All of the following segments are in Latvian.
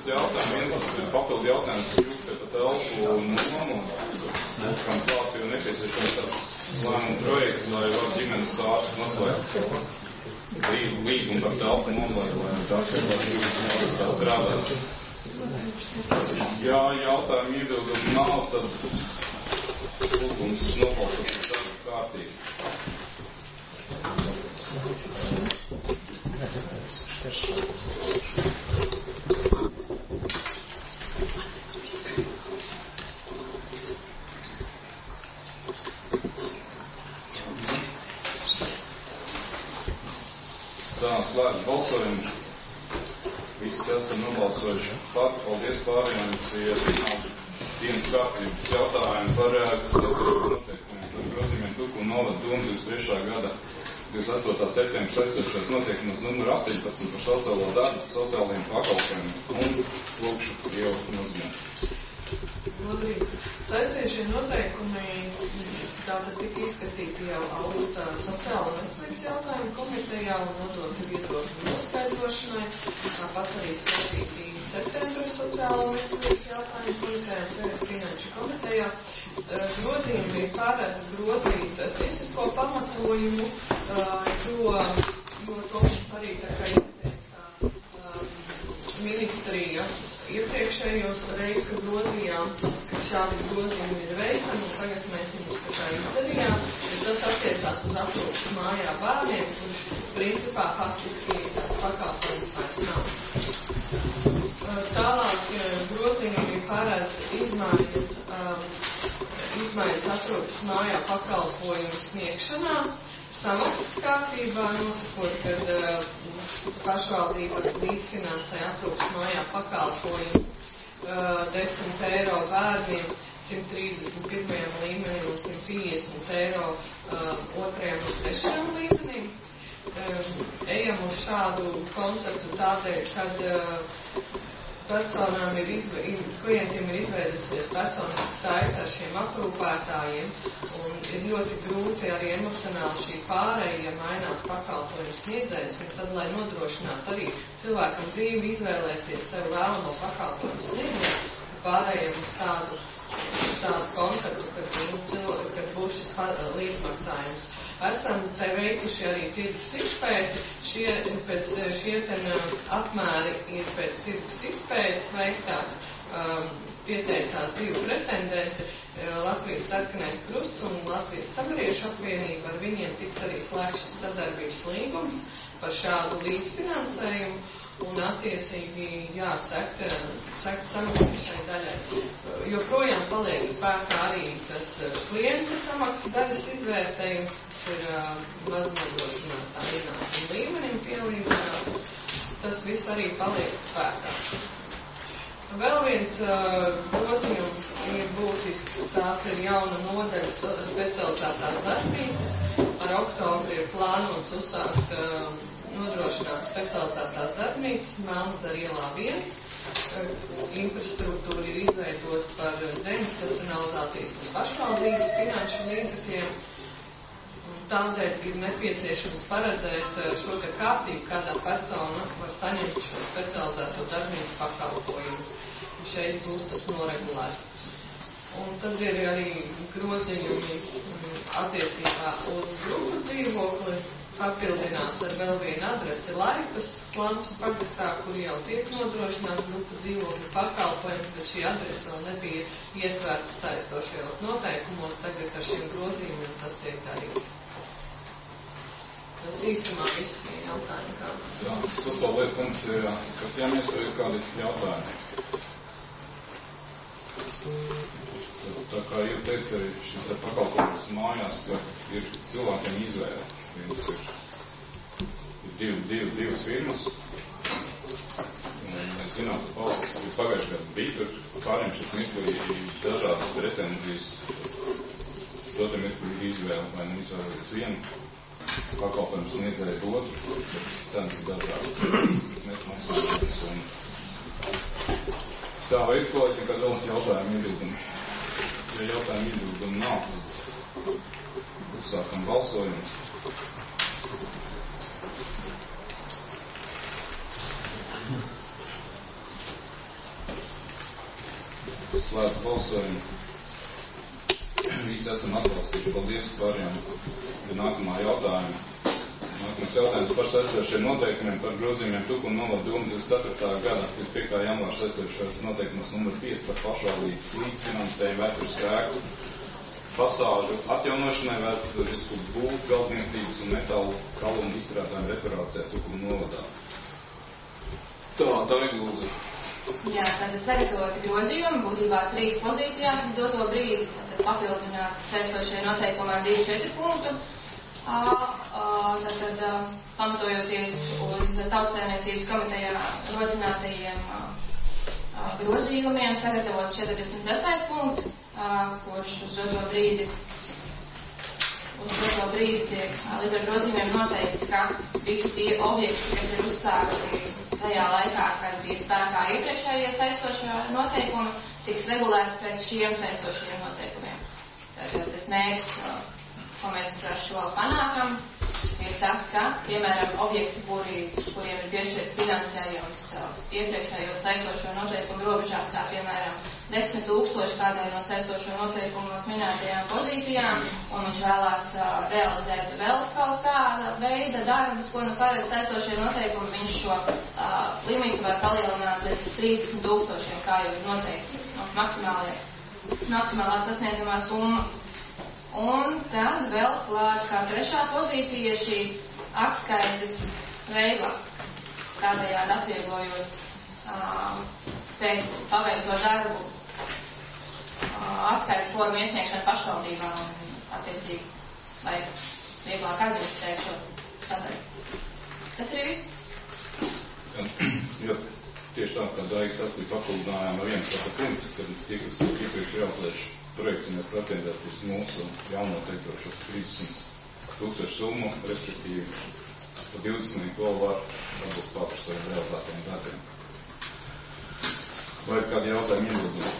jautājums, papildu jautājums kļūt par telpu nomu, kam klāt jau nepieciešams tāds lēmumu projekts, lai var ģimenes ārsts noslēgt līgumu par telpu nomu, lai tā strādāt. Ja jautājumu iebildumu nav, tad lūgums nobalsot par kārtīgi. Tā slēdz balsojumu. Visi esam nobalsojuši par. Paldies pārējiem. Ja nav dienas kārtības jautājumu par noteikumiem, par grozījumiem Tuku novada domu 23. gada 28. septembra saistošos noteikumus numuru 18 par sociālo darbu, sociālajiem pakalpojumiem un lūkšu Dievu nozīmēt. Labrīt. Saistīšie noteikumi tātad tika izskatīti jau augusta sociāla un veselības jautājumu komitejā un nodoti viedokļu noskaidrošanai. Tāpat arī skatīti septembra sociāla un veselības jautājumu komitejā un tagad finanšu komitejā. Grozījumi pārēdz grozīt tiesisko pamatojumu, jo to mums arī tā kā ieteikta ministrija iepriekšējos reiz, kad grozījām, ka šādi grozījumi ir veikami, un tagad mēs viņus tā kā izdarījām, jo tas attiecās uz aprūpas mājā bērniem, kurš principā faktiski pakalpojums vairs nav. Tālāk grozījumi pārēdz izmaiņas aprūpas mājā pakalpojumu sniegšanā, samaksas kārtībā nosakot, kad pašvaldība līdzfinansē aprūpas mājā pakalpojumu 10 eiro bērniem, 131. līmenim un 150 eiro 2. un 3. līmenim. Ejam uz šādu konceptu tādēļ, kad personām klientiem ir izveidusies personiski saite ar šiem aprūpētājiem, un ir ļoti grūti arī emocionāli šī pārēja, ja mainās pakalpojumu sniedzējs, un tad, lai nodrošinātu arī cilvēkam brīvi izvēlēties sev vēlamo pakalpojumu sniedzēju, pārējiem uz tādu konceptu, kad būs šis līdzmaksājums. Esam te veikuši arī tirgus izpēti, šie apmēri ir pēc tirgus izpētes veiktās, pieteicās 2 pretendenti, Latvijas Sarkanais Krusts un Latvijas Samariešu apvienība, ar viņiem tiks arī slēgts sadarbības līgums par šādu līdzfinansējumu, un attiecīgi sekt samaksas šai daļai. Joprojām paliek spēkā arī tas klienta samaksas daļas izvērtējums, kas ir maznodrošinātā ienākuma līmenim pielīdzināts. Tas viss arī paliek spēkā. Vēl viens grozījums ir būtisks, tās ir jauna nodaļa specializētās darbnīcas. Ar oktobri ir plānots uzsākt nodrošināt specializētās darbnīcas Melnezara ielā 1. Infrastruktūra ir izveidota par deinstitucionalizācijas un pašvaldības finanšu līdzekļiem. Tādēļ ir nepieciešams paredzēt šo te kārtību, kādā persona var saņemt šo specializēto darbnīcu pakalpojumu. Šeit būs tas noregulēts. Un tad ir arī grozījumi attiecībā uz grupu dzīvokli, papildināts ar vēl vienu adresi Laipas Slampas pagastā, kur jau tiek nodrošināts grupu dzīvokļu pakalpojums, bet šī adrese vēl nebija ietverta saistošajos noteikumos, tagad ar šiem grozījumiem tas tiek darīts. Tas īsumā viss ir jautājumi kā. Jā, sociāla lieta komitejā skatījāmies, vai ir kādi jautājumi. Tā kā jau teicu, arī šis pakalpojums mājās, ka ir cilvēkiem izvēle. Viens ir divas firmas. Mēs zinām, ka valsts pagājušajā gadā bija tur pāriem šis mirklī dažādas pretenzijas. Dotam ir izvēle, vai nu izvēlēties vienu pakalpojumu sniedzēju otru, bet cenas ir dažādas. Mēs maksājamies un tā vai ir kolēģi, nekāda vēl jautājumu iebildumu. Ja jautājumu iebildumu nav, uzsākam balsojumu. Slēdz balsojumu. Visi esam atbalstīti. Paldies pārējām. Nākamā jautājuma. Nākamais jautājums par saistošiem noteikumiem par grozījumiem Tukuma novada 24. gada 25. janvāra saistošos noteikumus numur 5 par pašvaldības līdzfinansējumu vēsturisku ēku fasāžu atjaunošanai, vēsturisku būvu, galdniecības un metālu kalumu izstrādājumu restaurācijā Tukuma novadā. Tā lūdzu. Jā, tātad sagatavoti grozījumi, būtībā 3 pozīcijās uz doto brīdi, tātad papildināt saistošie noteikumi ar 2-4 punktu. Tātad pamatojoties uz Tautssaimniecības komitejā rosinātajiem grozījumiem, sagatavots 46. punkts, kurš uz doto brīdi tiek līdz ar grozījumiem noteikts, ka visi tie objekti, kas ir uzsākti tajā laikā, kad bija spēkā iepriekšējie saistošie noteikumi, tiks regulēti pēc šiem saistošiem noteikumiem. Tātad tas mērķis, ko mēs ar šo panākam, ir tas, ka, piemēram, objekti, kuriem ir piešķirts finansējums iepriekšējo saistošo noteikumu robežās, kā piemēram 10,000 kādai no saistošo noteikumu minētajām pozīcijām, un viņš vēlās realizēt vēl kaut kāda veida darbus, ko nu paredz saistošie noteikumi, viņš šo limitu var palielināt līdz 30,000, kā jau ir noteikts, maksimālā sasniedzamā summa. Un tad vēl klāt kā 3. pozīcija šī atskaites veikla, tādējādi atvieglojot paveikto darbu atskaites formu iesniegšanu pašvaldībām un attiecīgi, lai vieglāk administrēt šo sadaļu. Tas ir viss. Jo, tieši tā, kā Daigas sastāv papildinājām ar viens tādu punktu, kad tie, kas iepriekš jāuzlieš projekts un ir pretendēt uz mūsu jaunoteiktošos 30,000 summu, respektīvi pa 20 vēl var dabūt pār saviem realizētiem darbiem. Vai ir kādi jautājumi iebildumi?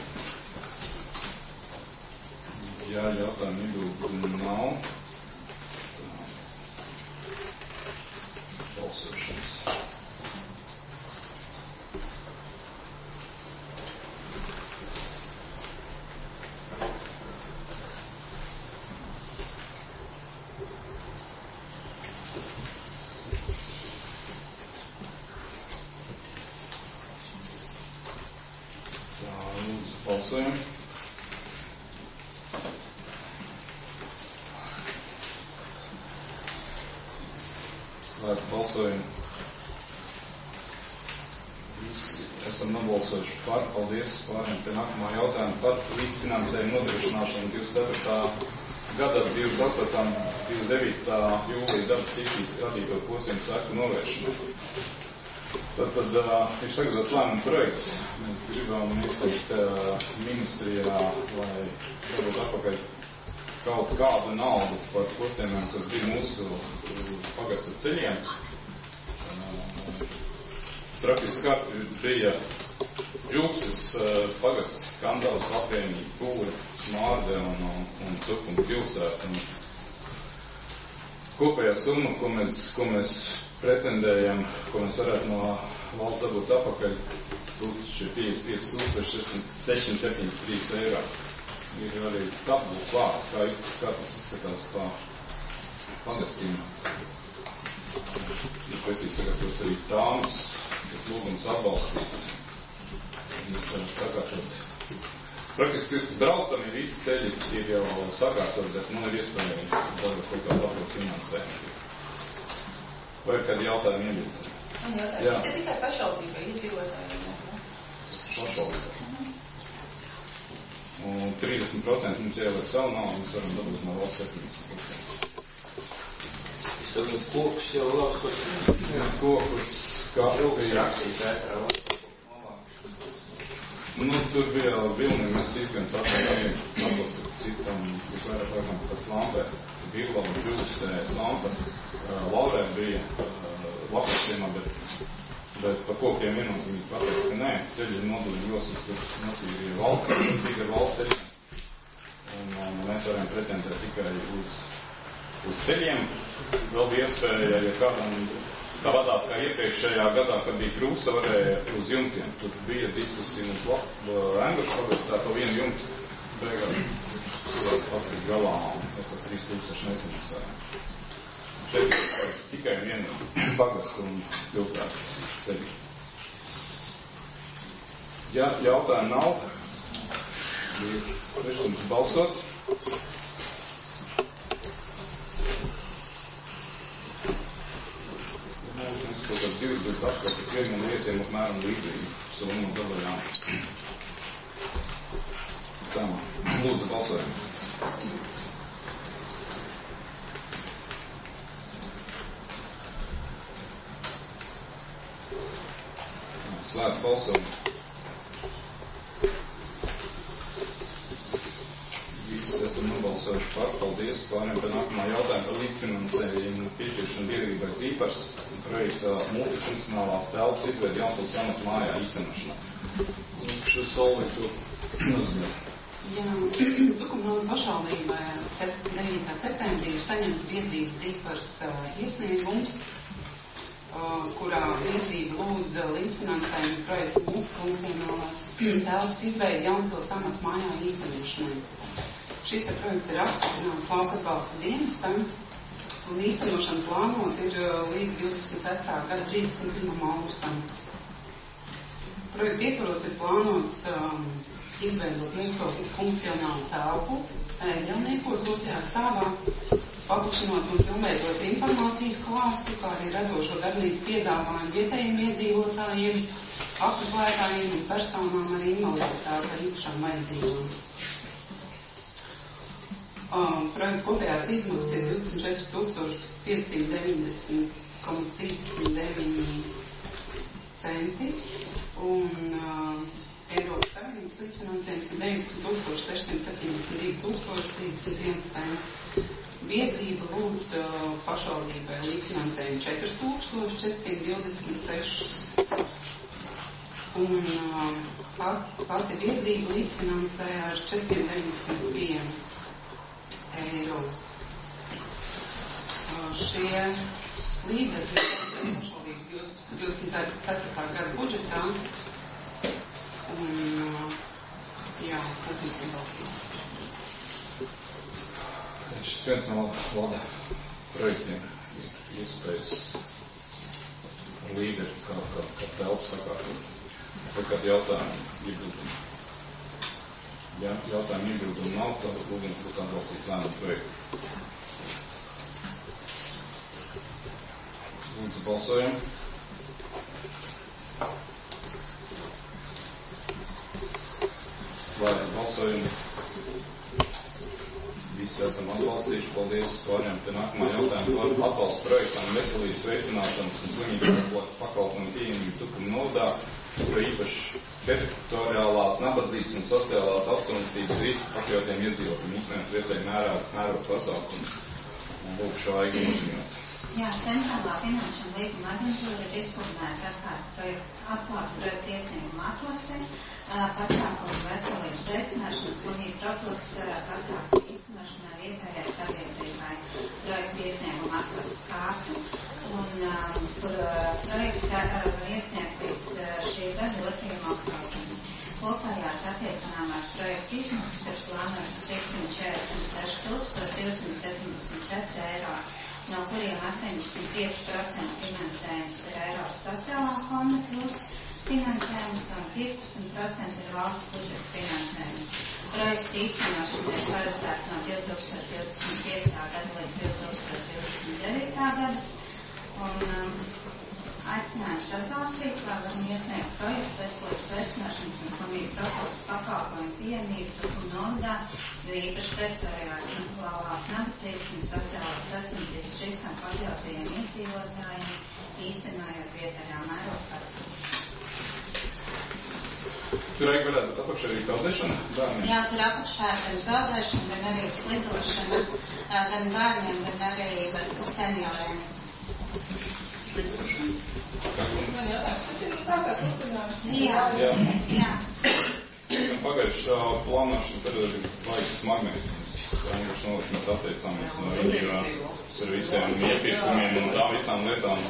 Jā, jautājumi iebildumi nav. Balsošanas. Balsojam. Slēdz balsojumu. Visi esam nobalsojuši par. Paldies. Pārējiem pie nākamā jautājuma par līdzfinansējumu nodrošināšanu 24. gada 28. 29. jūlija darbs tīklīt radīto posmu seku novēršanu. Tad ir sagatavots lēmuma projekts. Mēs gribam izteikt ministrijā, lai varbūt atpakaļ kaut kādu naudu par posmiem, kas bija mūsu pagasta ceļiem. Trakiski kārt bija Džūksas pagasts, Kandavas apvienība, Pūļa, Smārde un Cukuma pilsēta. Kopējā summa, ko mēs pretendējam, ko mēs varētu no valsts dabūt atpakaļ, būtu 55,673 eiro. Ir arī tabula klāt, kā tas izskatās pa pagastiem. Ir pretī sagatavots arī tāmas, kas lūgums atbalstīt. Mēs varam sakārtot. Praktiski braucami visi ceļi ir jau sakārtot, bet man ir iespējami dabūt kaut kādu papildus finansējumu. Vai ir kādi jautājumi iebildi? Jā. Tas ir tikai pašvaldībai, iedzīvotājiem. Pašvaldībai. Un 30% mums ieliek savu naudu, mēs varam dabūt no valsts 70%. Izsaukt kokus jau labs, ko kokus, kā rakstīt ētrā. Tur bija vilni, mēs izgājām atpakaļ citam, visvairāk laikam pēc lampē. Bilbam, Džūstē, Slampa, Laurē bija lapasiemā, bet par kokiem viennozīmīgi pateiks, ka nē, ceļi noduļi josas, tur notīrīja valsts, tikai valsts ceļi. Un mēs varam pretendēt tikai uz uz ceļiem. Vēl bija iespēja, ja kādam tāpatās kā iepriekšējā gadā, kad bija krūsa, varēja uz jumtiem. Tur bija diskusija mums Enguršu pagastā pa vienu jumtu. Beigās cilvēks pats bija galā un es uz 3000 nesamaksāju. Šeit ir tikai viena pagastu un pilsētas ceļi. Ja jautājumu nav, ir priekšlikums balsot. Mums kaut kāds 20 atkārtas vieniem lietiem apmēram līdzīgi summu daļām. Tā, lūdzu balsojam. Slēdz balsojumu. Visi esam nobalsojuši par. Paldies. Pārējām pie nākamā jautājuma par līdzfinansējumu piešķiršanu biedrībai Zīpars un projekta multifunkcionālās telpas izveidi Jaunpils amatu mājā īstenošanā. Šis Solvi to nozīmē. Jā, Tukumnova pašvaldībā 9. septembrī ir saņemts biedrības Zīpars iesniegums, kurā biedrība lūdza līdzfinansējumu projektu multifunkcionālās telpas izveidi Jaunpils amatu mājā īstenošanai. Šis projekts ir apstiprināts lauka atbalsta dienestam un īstenošana plānot ir līdz 26. gada 31. augustam. Projekta ietvaros ir plānots izveidot multifunkcionālu telpu ēģelniekos 2. stāvā, paplašinot un pilnveidot informācijas klāstu, kā arī radošo darbnīcu piedāvājumu vietējiem iedzīvotājiem, apmeklētājiem un personām ar invaliditāti ar īpašām vajadzībām. Projekta kopējās izmaksas ir 24,590,39 centi un Eiropas Savienības līdzfinansējums ir 19,672,31 centi. Biedrība lūdz pašvaldībai līdzfinansējumu 4,426 un pati biedrība līdzfinansē ar 491 eiro. Šie līdzekļi pašvaldību 24. gada budžetā un jā, tas visam balstīt. Šis viens no valda projektiem iespējas līderi, kā telpu sakārtot. Tad, kad jautājumu iebildumi. Ja jautājumu iebildumi nav, tad lūgums būtu atbalstīt lēmumu projektu. Lūdzu, balsojam. Slēdzam balsojumu. Visi esam atbalstījuši. Paldies. Pārējām pie nākamā jautājuma par atbalstu projektam veselības veicināšanas un slimību pakalpojumu pieejamību Tukuma novadā, kura īpaši teritoriālās nabadzības un sociālās atstumtības risku pakļautiem iedzīvotājiem īstenot vietēji mērogu pasākumu. Un lūk šo aigu noziņot. Jā, Centrālā finanšu un līguma aģentūra ir izsludinājusi atklātu projektu iesniegumu atlasi, pasākumu veselības veicināšanas, slimību profilakses pasākumu īstenošanai vietējai sabiedrībai projektu iesniegumu atlases kārtu. Un tur projekts var iesniegt līdz šī gada 2. oktobrim. Kopējās attiecinājumās projektu izmaksas ir plānotas 346,274 eiro, no kuriem 85% finansējums ir Eiropas sociālā fonda plus finansējums un 15% ir valsts budžeta finansējums. Projekta īstenošana ir paredzēta no 2025. gada līdz 2029. gada. Un aicinājums atbalstīt, kā varam iesniegt projektu veselības veicināšanas un slimību profilakses pakalpojumu pieejamību Tukuma novadā, jo īpaši teritoriālās nabadzības un sociālās atstumtības riskam pakļautajiem iedzīvotājiem, īstenojot vietējā mēroga pasākumu. Tur varētu būt apakšā arī peldēšana bērniem? Jā, tur apakšā ir gan peldēšana, gan arī slidošana, gan bērniem, gan arī senioriem. Man jautājums, tas ir tā kā turpinājums? Jā. Pagājušā plānošana tad ir vajag smagmēs. Angļušu noliktu mēs attiecāmies no viņiem ar visiem iepirkumiem un tām visām lietām,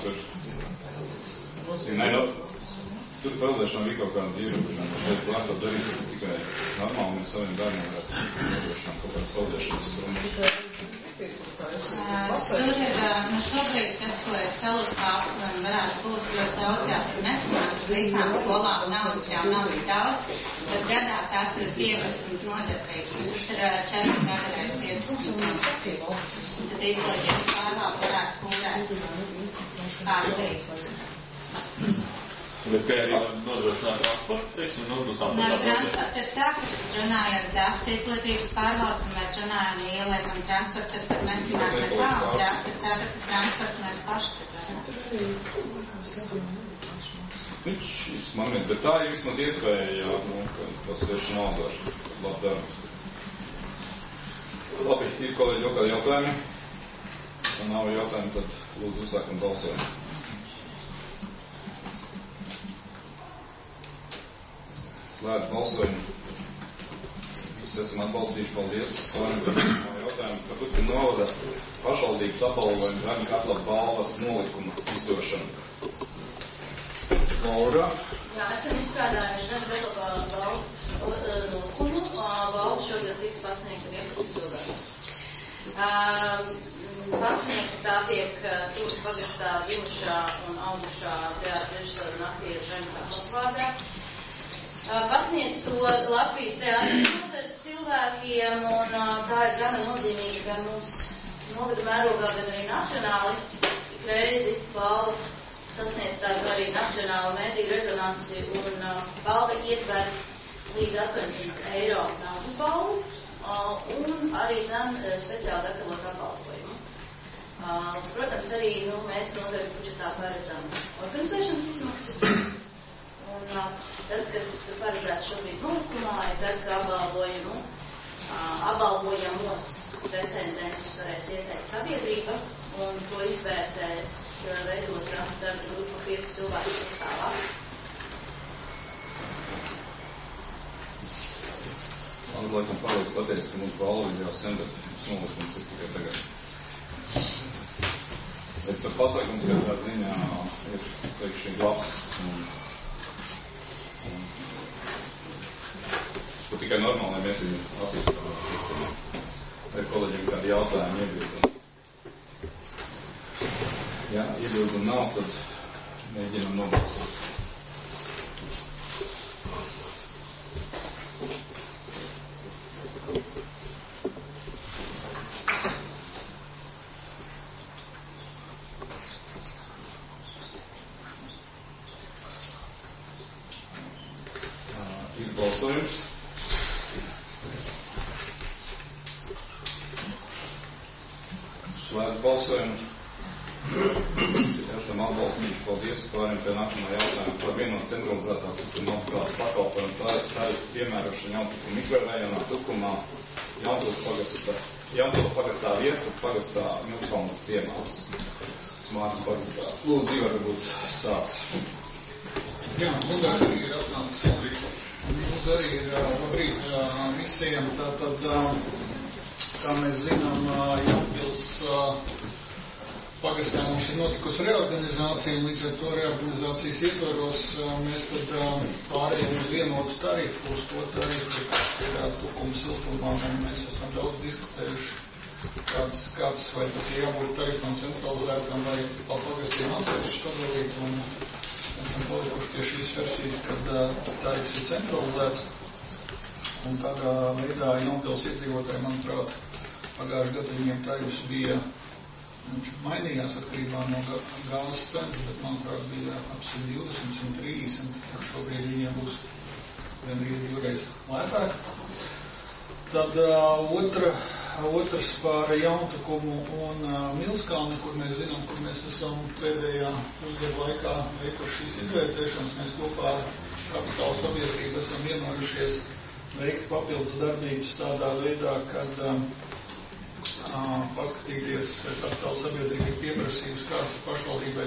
tur peldēšana bija kaut kāda ierobežojuma. Šeit plātot darīt tikai normāli, mēs saviem bērniem varētu nodrošināt kaut kādu peldēšanas stundu. Šobrīd, kas, ko es saliku aptuveni, varētu būt ļoti daudz, jā, tur nesanāks visām skolām naudas jau nav tik daudz, bet gadā katru 15 nodarbības, un tas ir 4 gadreiz 50 nodarbības. Un tad izglītības pārvalde varētu kūrēt pārvaldes. Bet kā arī nodrošināt transportu, teiksim, transports ir tā, ka es runāju ar Dāsas izglītības pārvaldes, un mēs runājam, ja ieliekam transportu, tad mēs runājam nekā, un Dāsas ir tā, ka transportu mēs paši tad bet tā ir vismaz iespēja, jā, tas tieši nav labi darbs. Labi, ir kolēģi vēl kādi jautājumi? Ja nav jautājumi, tad lūdzu uzsākam balsojumu. Slēdz balsojumu. Visi esam atbalstījuši, paldies. Jautājumu par Turku novada pašvaldības apbalvojumu Rami Katla balvas nolikuma izdošanu. Laura. Jā, esam izstrādājuši Rami Katla balvas nolikumu. Balva šogad tiks pasniegta 11 cilvēku. Pasniegta tā tiek Tūras pagastā dzimušā un augušā teātra režisora un aktieru Rami Katla vārdā. Pasniedz to Latvijas teātras nozares cilvēkiem, un tā ir gana nozīmīga gan mums novada mērogā, gan arī nacionāli. Ik reizi balva sasniedz tādu arī nacionālu mediju rezonansi, un balva ietver līdz 800 eiro naudas balvu, un arī gan speciāli gatavot apbalvojumu. Protams, arī mēs nodaļas budžetā paredzam organizēšanas izmaksas. Un tas, kas paredzēts šobrīd nolikumā, ir tas, ka apbalvojamos pretendentus varēs ieteikt sabiedrība, un to izvērtēs veidot darba grupu 5 cilvēku sastāvā. Man laikam pareizi pateikt, ka mums balva jau sen, bet mums nolikums ir tikai tagad. Bet par pasākums katrā ziņā ir, teikšu, labs. Tas tikai normāli, lai mēs viņu attīstām. Vai kolēģiem kādi jautājumi iebildumi? Ja iebildumi nav, tad mēģinam nobalsot. Ir balsojums. Slēdz balsojumu. Esam atbalstījuši. Paldies. Pārējiem pie nākamā jautājuma par vienot centralizētās mobilitātes pakalpojumu tarifu piemērošanu Jauntuku mikrorajonā Tukumā, Jauntuku pagastā Viesas pagastā Milskalnas ciemās. Smārts pagastā. Lūdzu, Ivar, varbūt stāsts. Jā, mums arī ir atnācis labrīt. Mums arī ir labrīt visiem. Tātad, kā mēs zinām, Jaunpils pagastā mums ir notikusi reorganizācija, un līdz ar to reorganizācijas ietvaros mēs tad pārējām uz vienotu tarifu, uz to tarifu, kas ir Tukuma siltumā, un mēs esam daudz diskutējuši, kāds vai tas ir jābūt tarifam centralizētam vai pa pagastiem atsevišķi sadalīt, un esam palikuši pie šīs versijas, kad tarifs ir centralizēts, un tādā veidā Jaunpils iedzīvotāji, manuprāt, pagājušajā gadu viņiem tarifs bija, viņš mainījās atkarībā no gāzes cenas, bet, manuprāt, bija ap 120, 130, šobrīd viņiem būs gandrīz 2 reizes lētāk. Tad otrs par Jauntukumu un Milskalni, kur mēs zinām, kur mēs esam pēdējā pusgadu laikā veikuši šīs izvērtēšanas. Mēs kopā ar Kapitāla sabiedrību esam vienojušies veikt papildus darbības tādā veidā, kad paskatīties, ka Kapitāla sabiedrība ir pieprasījusi kādas pašvaldībai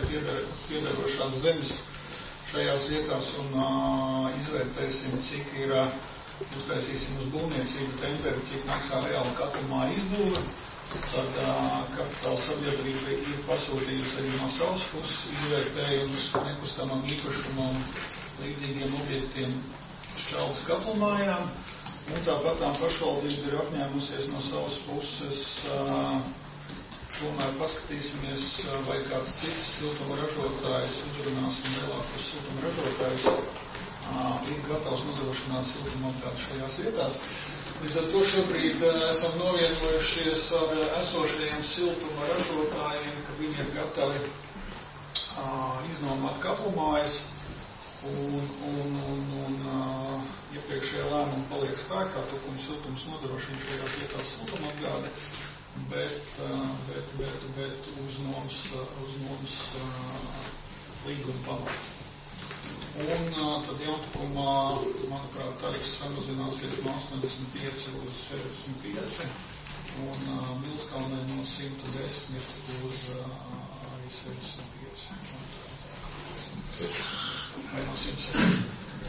piederošās zemes šajās vietās un izvērtēsim, cik ir uztaisīsim uz būvniecību tenderi, cik maksā reāli katlumāja izbūve. Tad kapitāla sabiedrība ir pasūtījusi arī no savas puses izvērtējumus nekustamam īpašumam līdzīgiem objektiem Šķeldas katlumājām. Un tāpat tām pašvaldība ir apņēmusies no savas puses, tomēr paskatīsimies, vai kāds cits siltuma ražotājs, uzrunāsim lielākos siltuma ražotājs, ir gatavs nodrošināt siltumapgādi šajās vietās. Līdz ar to šobrīd esam novienojušies ar esošajiem siltuma ražotājiem, ka viņi ir gatavi iznomāt katlumājas, un iepriekšējā lēmuma paliek spēkā, tukums siltums nodrošina šajās vietās siltumapgādi, bet uz mums līguma pamata. Un tad jauntukumā, manuprāt, tarifs samazināsies no 85 uz 65, un Milskalnē no 110 uz arī 65. Vai no 160.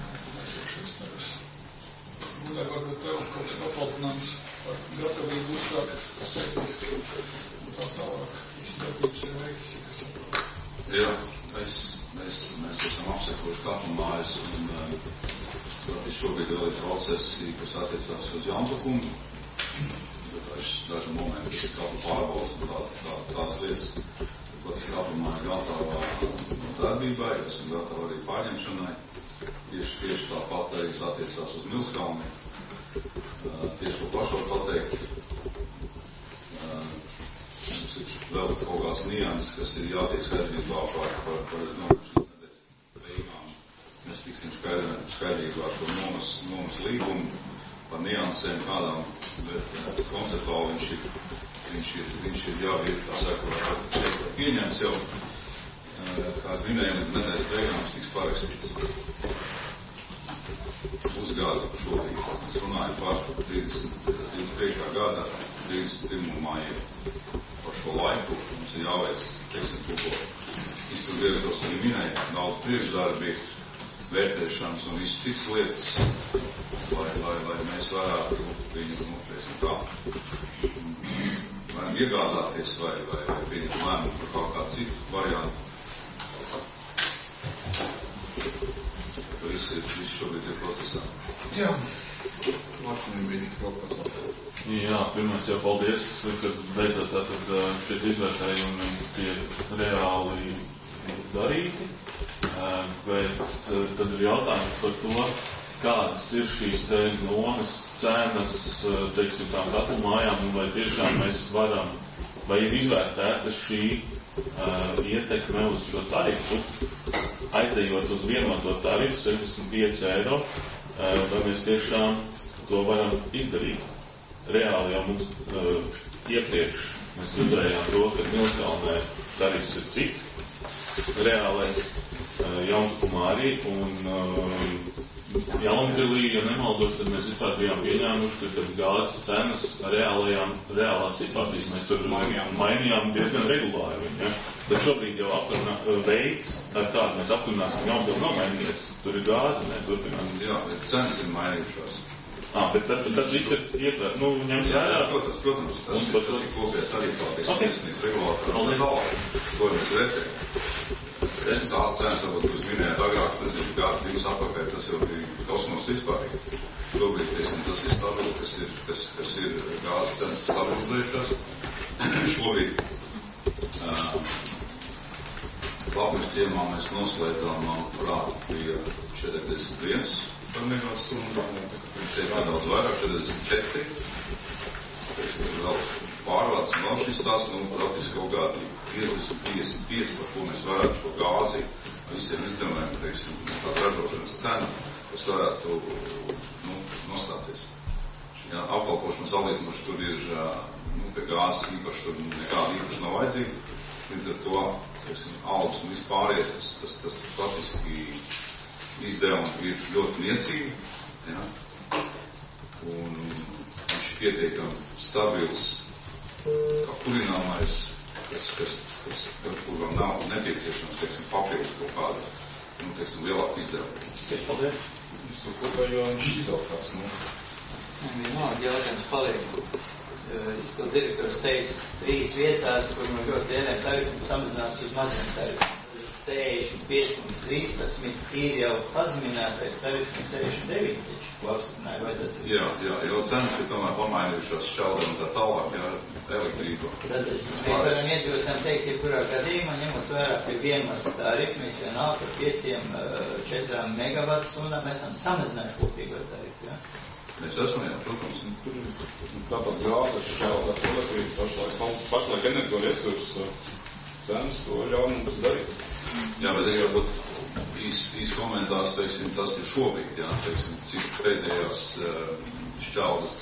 Būtībā varbūt tev kaut kas papildinājums par gatavību uzsākt sektiski un tā tālāk. Visi darbības ir veikts, kas saprot. Jā, mēs esam apsekojuši katlumājas, un šobrīd vēl ir procesi, kas attiecās uz jauntukumu. Daži momenti, kas ir katlu pārbaudas un tās lietas, kas katlumāja gatava darbībai, kas ir gatava arī pārņemšanai. Tieši tāpat arī attiecās uz Milskalni. Tieši to pašu var pateikt. Mums ir vēl kaut kāds nianses, kas ir jātiek skaidrībā par šīs beigām. Mēs tiksim skaidrībā ar to nomas līgumu, par niansēm kādām, bet konceptuāli viņš ir jāviet, tā saka, pieņemts jau, kā es minēju, līdz nedēļas beigām tiks parakstīts. Uzgāda šobrīd. Mēs runājam par 35. gada 31. māju. Par šo laiku mums ir jāveic, teiksim, to, ko izpildirektors arī minēja, daudz priekšdarbi, vērtēšanas un visas citas lietas, lai mēs varētu viņu, teiksim tā, varam iegādāties vai pieņemt lēmumu par kaut kādu citu variantu. Viss šobrīd ir procesā. Jā. Martinim bija kaut kas apkārt. Jā, pirmais jau paldies, ka beidzot tātad šeit izvērtējumi tie reāli darīti, bet tad ir jautājums par to, kādas ir šīs te nomas cenas, teiksim, tām katlumājām, un vai tiešām mēs varam, vai ir izvērtēta šī ietekme uz šo tarifu, aizejot uz vienoto tarifu 75 eiro, vai mēs tiešām to varam izdarīt. Reāli jau mums iepriekš mēs redzējām to, ka Milskalnē tarifs ir cits, reālais jauntukumā arī, un Jaungrilī, ja nemaldos, tad mēs vispār bijām pieņēmuši, ka gāzes cenas reālās situācijas mēs tur mainījām diezgan regulāri. Ja? Bet šobrīd jau veids, ar kādu mēs apturināsim Jaungrilu nav mainījies. Tur ir gāze, neturpinām. Jā, bet cenas ir mainījušās. Bet tas viss ir ietver, ņems vērā. Protams, tas ir kopējā tarifā, tiesnīs regulātori. To mēs vērtējam. Es tās cenas, varbūt, jūs minējāt agrāk, tas ir gadu divas apakaļ, tas jau bija kosmos vispārīgi. Šobrīd, tas ir stabili, kas ir gāzes cenas stabilizējušās. Šobrīd Lapnes ciemā mēs noslēdzām, manuprāt, bija 41 par megawatstundu, šeit nedaudz vairāk, 44. Vēl pārvāds un vēl šis tās, praktiski kaut kādi 50-55, par ko mēs varētu šo gāzi visiem izdevumiem, teiksim, tā ražošanas cenu, kas varētu nostāties. Ja apkalpošanas salīdzinoši tur ir, pie gāzes īpaši tur nekāda īpaši nav vajadzīga, līdz ar to, teiksim, algas un vispārējais, tas faktiski izdevumi ir ļoti niecīgi, ja? Un viņš ir pietiekami stabils, kā kurināmais, kuram nav nepieciešams, teiksim, papildus kaut kāda, teiksim, lielāka izdevuma. Paldies. visu kopējo viņš izdaukās. Vienalga jautājums paliek. Izpildu direktors teica, 3 vietās, kur no ļoti lieliem tarifiem samazinās uz maziem tarifiem. 65 un 13 ir jau pazeminātais tarifs un 69, taču, ko apstiprināja, vai tas ir? Jā, jo cenas ir tomēr pamainījušās šķeldē un tā tālāk, elektrība. Tad mēs varam iedzīvotājiem teikt, ja kurā gadījumā, ņemot vērā pie vienmaz tarifu, mēs vienalga par 5-4 megawatstundām esam samazinājuši kopīgo tarifu, ja? Mēs esam, jā, protams, tur tāpat gāzes šķelda elektrība, pašlaik energoresursu cenas to ļauj mums darīt. Jā, bet es varbūt īs komentārs, teiksim, tas ir šobrīd, jā, teiksim, cik pēdējās šķeldas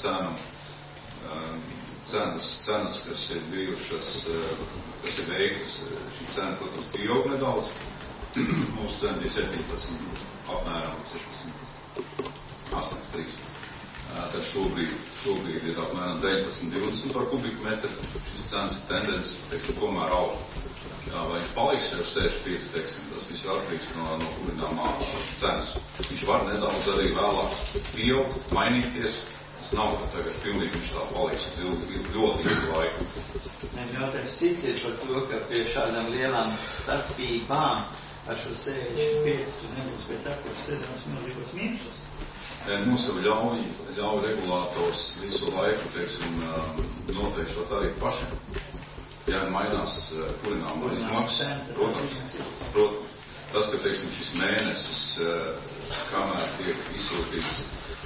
cenas, kas ir bijušas, kas ir veiktas, šī cena, protams, pieaug nedaudz. Mūsu cena bija 17, apmēram 16, 83. Tad šobrīd ir apmēram 19-20 par kubikmetru. Šis cenas tendences, teiksim, tomēr aug. Jā, vai viņš paliks ar 65, teiksim, tas viss atkarīgs no kurināmā cenas. Viņš var nedaudz arī vēlāk pieaugt, mainīties. Tas nav, ka tagad pilnīgi viņš tā paliks uz ļoti ilgu laiku. Jautājums cits ir par to, ka pie šādām lielām starpībām ar šo 65 tur nebūs pēc apkurses sezonas milzīgos mīnusus. Mums jau ļauj regulātors visu laiku, teiksim, noteikt šo tarifu pašiem. Ja mainās kurināmā izmaksas, protams, tas, ka, teiksim, šis mēnesis, kamēr tiek izsūtīts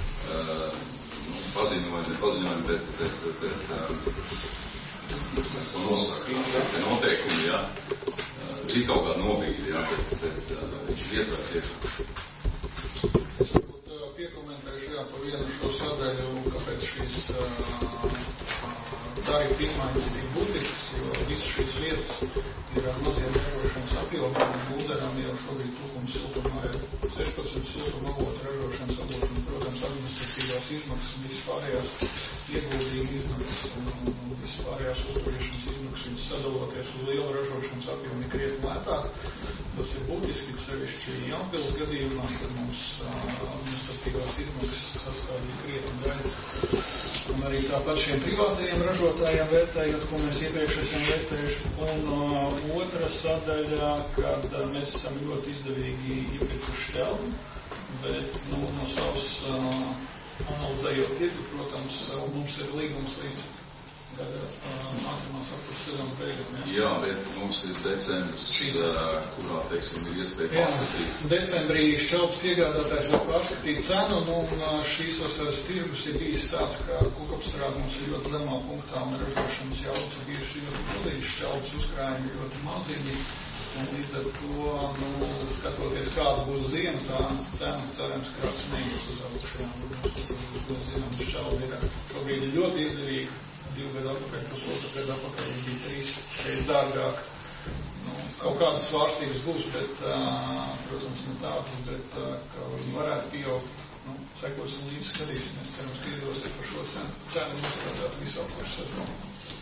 paziņojumi, bet ko nosaka, te noteikumi, jā, ir kaut kāda nobīde, jā, bet viņš ir ietverts iekšā. Es varbūt piekomentēšu, jā, pa vienu šo sadaļu, kāpēc šīs tarifu izmaiņas ir tik būtisks, jo visas šīs vietas ir maziem ražošanas apjomiem un būderām jau šobrīd trūkums siltumā ir 16 siltuma avotu ražošanas avotu un, protams, administratīvās izmaksas un vispārējās ieguldījuma izmaksas un vispārējās uzturēšanas izmaksas sadaloties uz lielu ražošanas apjomu ir krietni lētāk. Tas ir būtiski, sevišķi Jaunpils gadījumā, kad mums administratīvās izmaksas sastāvīja krietni daļu. Un arī tāpat šiem privātajiem ražotājiem vērtējot, ko mēs iepriekš esam vērtējuši. Un otra sadaļā, kad mēs esam ļoti izdevīgi iepirkuši šķeldi, bet no savas analizējot tirgu, protams, mums ir līgums līdz nākamās apkurses sezonas beigām. Jā, bet mums ir decembris, kurā, teiksim, ir iespēja pārskatīt. Decembrī šķeldes piegādātājs var pārskatīt cenu, un šīs vasaras tirgus ir bijis tāds, ka kokapstrāde mums ir ļoti zemā punktā un ražošanas jaudas ir bijuši ļoti palīdzi, šķeldes uzkrājumi ļoti maziņi. Un līdz ar to, skatoties, kāda būs ziema, tā cena cerams, ka neies uz augšējām. Mēs zinām, šķeldi ir šobrīd ļoti izdevīgi. 2 gadu atpakaļ, pusotru gadu atpakaļ bija 3 reizes dārgāk. Kaut kādas svārstības būs, bet, protams, ne tādas, bet, ka viņi varētu pieaugt, sekosim līdz skatīsimies, cerams, ka iedosies par šo cenu uzstrādāt visu apkurses sezonu.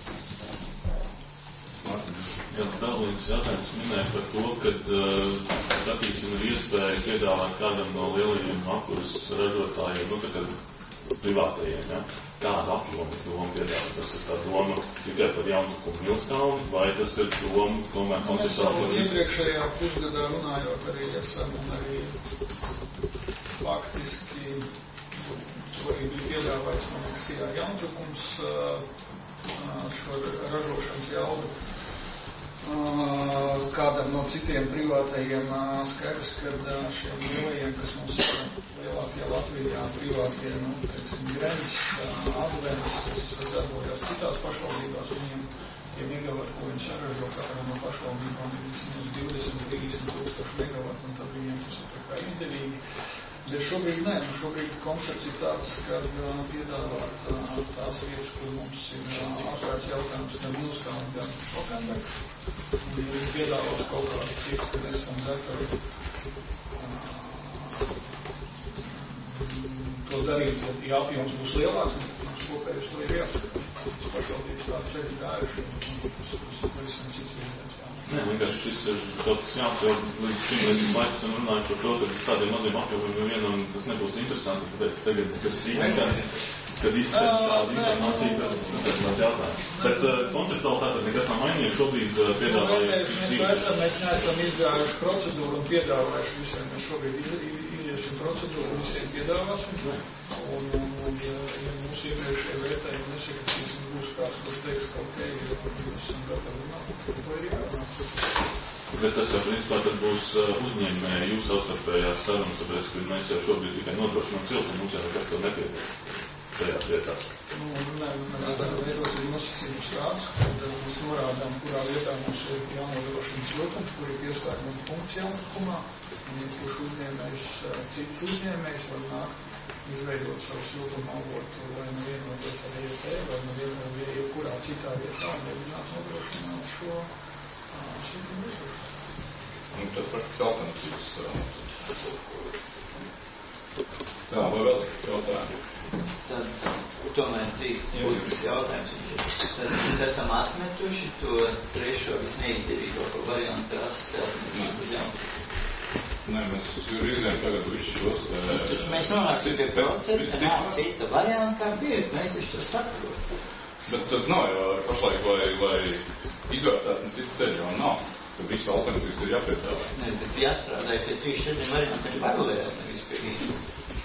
Jā, tālīdz jautājums minēja par to, ka skatīsim ir iespēja piedāvāt kādam no lielajiem apkurses ražotājiem, tad privātajiem, ja? Kāda apjoma doma piedāvāt? Tas ir tā doma tikai par Jauntukumu Milskalni, vai tas ir doma tomēr konceptuāli? Mēs iepriekšējā pusgadā runājot arī esam un arī faktiski to arī bija piedāvājis, man liekas, jā, Jauntukums šo ražošanas jaudu. Kādam no citiem privātajiem skaidrs, ka šiem lielajiem, kas mums ir lielākie Latvijā, privātie, teiksim, Greņas, Advents, kas darbojas citās pašvaldībās, viņiem tie megawati, ko viņi saražo katram no pašvaldībām, ir vismaz 20-30 tūkstoši megawati, un tad viņiem tas ir tā kā izdevīgi. Bet šobrīd nē, šobrīd koncepts ir tāds, ka piedāvāt tās vietas, kur mums ir ārkārtas jautājums, gan Milskalni, gan Šokenberg. Un ir piedāvāt kaut kādu citu, kad esam gatavi to darīt, ja apjoms būs lielāks, mums kopējus to ir jāskatīt. pašvaldības tādu ceļu gājuši, tas pavisam cits virziens. Nē, vienkārši šis ir kaut kas jauns, jo līdz šim mēs laiku esam runājuši par to, ka tādiem maziem apjomiem vienam tas nebūs interesanti, tāpēc tagad, kad izsaka šādu informāciju, tad ir tāds jautājums. Bet konceptuāli nekas nav mainījies, šobrīd piedāvājot. Mēs neesam izgājuši procedūru un piedāvājuši visiem. Mēs šobrīd iziesim procedūru un visiem piedāvāsim. Un ja mūsu iepriekšējie vērtējumi nesakatīs, un būs kāds, kurš teiks, ka ok, mēs esam gatavi runāt, vai ir jārunāt. Bet tas jau principā tad būs uzņēmēji jūs savstarpējās sarunas, tāpēc, ka mēs jau šobrīd tikai nodrošinām ciltu, mums jau nekas to nepietiek tajās vietās. Mēs varam veidot nosacījumus tādus, kad mēs norādām, kurā vietā mums ir jānodrošina siltums, kur ir pieslēguma punkts jauntukumā, un kurš uzņēmējs, cits uzņēmējs var nākt izveidot savu siltumu avotu, vai nu vienoties ar IET, vai nu vienoties jebkurā citā vietā, mēģināt nodrošināt šo siltumu izdošanu. Un tas praktiski alternatīvas. Tā, vai vēl jautājumi? Tad tomēr 3 būtisks jautājums. Tad mēs esam atmetuši to trešo visneizdevīgāko variantu trases uz jaunu. Nē, mēs izējām tagad visu šos. Mēs nonāksim pie procesa, nav cita varianta, kā bija, mēs visu to saprotam. Bet tad nav jau pašlaik, lai izvērtētu citu ceļu, jau nav. Tad visu alternatīvas ir jāpiedāvā. Nē, bet jāstrādā pie 3-4 variantiem paralēli, nevis pie visu.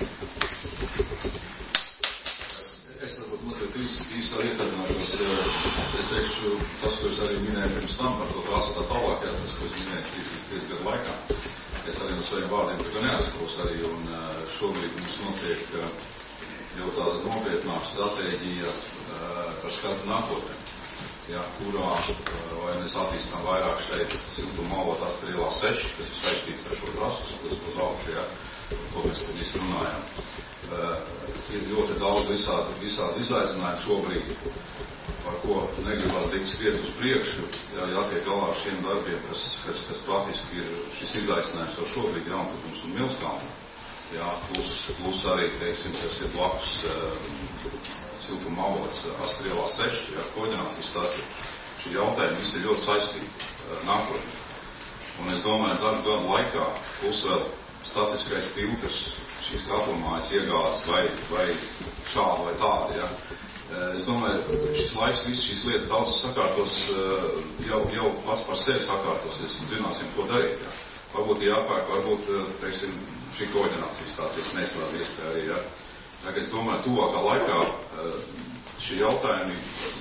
Es varbūt mazliet īsti vēl iestādināšos. Es teikšu, tas, ko es arī minēju pirms tam par to prāstu tā tālāk, jā, tas, ko es minēju 3-5 gadu laikā. Es arī no saviem vārdiem tā kā neatsakos arī, un šobrīd mums notiek jau tāda nopietnāka stratēģija par skatu nākotnē, jā, kurā vai mēs attīstām vairāk šeit siltuma avotu Astrielā 6, kas ir saistīts ar šo trasu, uz augšu, jā, ko mēs te visi runājam. Ir ļoti daudz visādi izaicinājumu šobrīd, par ko negribas tikt skriet uz priekšu, ja jātiek galā ar šiem darbiem, kas praktiski ir šis izaicinājums jau šobrīd Jauntupums un Milskalna. Jā, plus arī, teiksim, kas ir blakus siltuma avots Astrielā 6, jā, koordinācijas stācija. Šī jautājuma visi ir ļoti saistīti nākotnē. Un es domāju, dažu gadu laikā, plus vēl statiskais filtrs, šīs katlumājas iegādes vai šādi vai tādi, ja. Es domāju, šis laiks, visas šīs lietas daudz sakārtos, jau pats par sevi sakārtosies un zināsim, ko darīt, ja. Varbūt jāpērk, varbūt, teiksim, šī koordinācijas stācijas neizstrādā iespēja arī, ja. Tā, es domāju, tuvākā laikā šie jautājumi,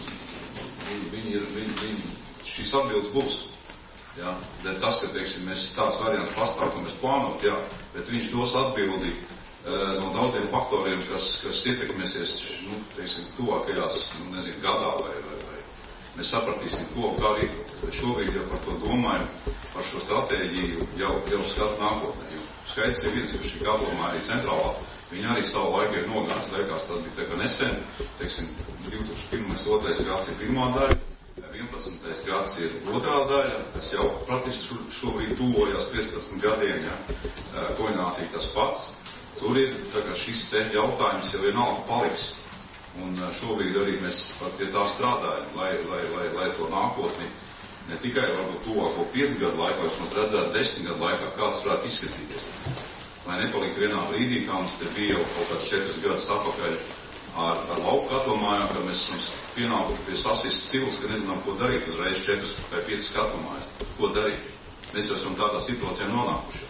šīs atbildes būs. Ja? Tas, ka, teiksim, mēs tāds variants pastāv, ka mēs plānot, jā, bet viņš dos atbildi no daudziem faktoriem, kas ietekmēsies, teiksim, tuvākajās, gadā vai mēs sapratīsim, ko kā rīkot. Bet šobrīd jau par to domājam, par šo stratēģiju jau skatu nākotnē. Jo skaidrs ir viens, ka šī katlumā arī centrālā, viņa arī savu laiku ir nogājis, liekas, tas bija tā kā nesen, teiksim, 2001. gads ir pirmā daļa, 11. gads ir otrā daļa, kas jau praktiski šobrīd tuvojas 15 gadiem, ja, koordinācija tas pats. Tur ir, tā kā šis te jautājums jau vienalga paliks, un šobrīd arī mēs pie tā strādājam, lai to nākotni ne tikai varbūt tuvāko 5 gadu laikā, bet mēs redzētu 10 gadu laikā, kāds varētu izskatīties. Lai nepalikt vienā brīdī, kā mums te bija jau kaut kāds 4 gadus atpakaļ ar lauku katlumājām, ka mēs esam pienākuši pie sasīs cils, ka nezinām, ko darīt uzreiz 4 vai 5 katlumājās. Ko darīt? Mēs jau esam tādā situācijā nonākuši.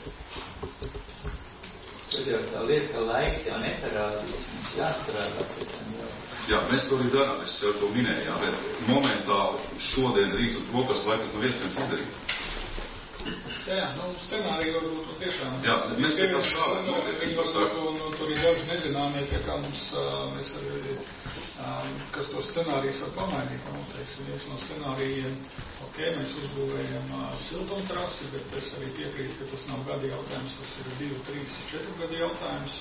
Tad jau tā lieta, ka laiks jau neparādīs, mums jāstrādā pie tam jau. Jā, mēs to arī darām, es jau to minēju, jā, bet momentāli šodien rīt uz brokas laikas nav iespējams izdarīt. Jā, scenāriju varbūt tiešām. Jā, mēs pie tā strādājam. Tur ir daži nezināmie, kā mums, mēs arī, kas to scenārijas var pamainīt. Teiksim, viens no scenārijiem, ok, mēs uzbūvējam siltumtrasi, bet es arī piekrītu, ka tas nav gadu jautājums, tas ir 2, 3, 4 gadu jautājums.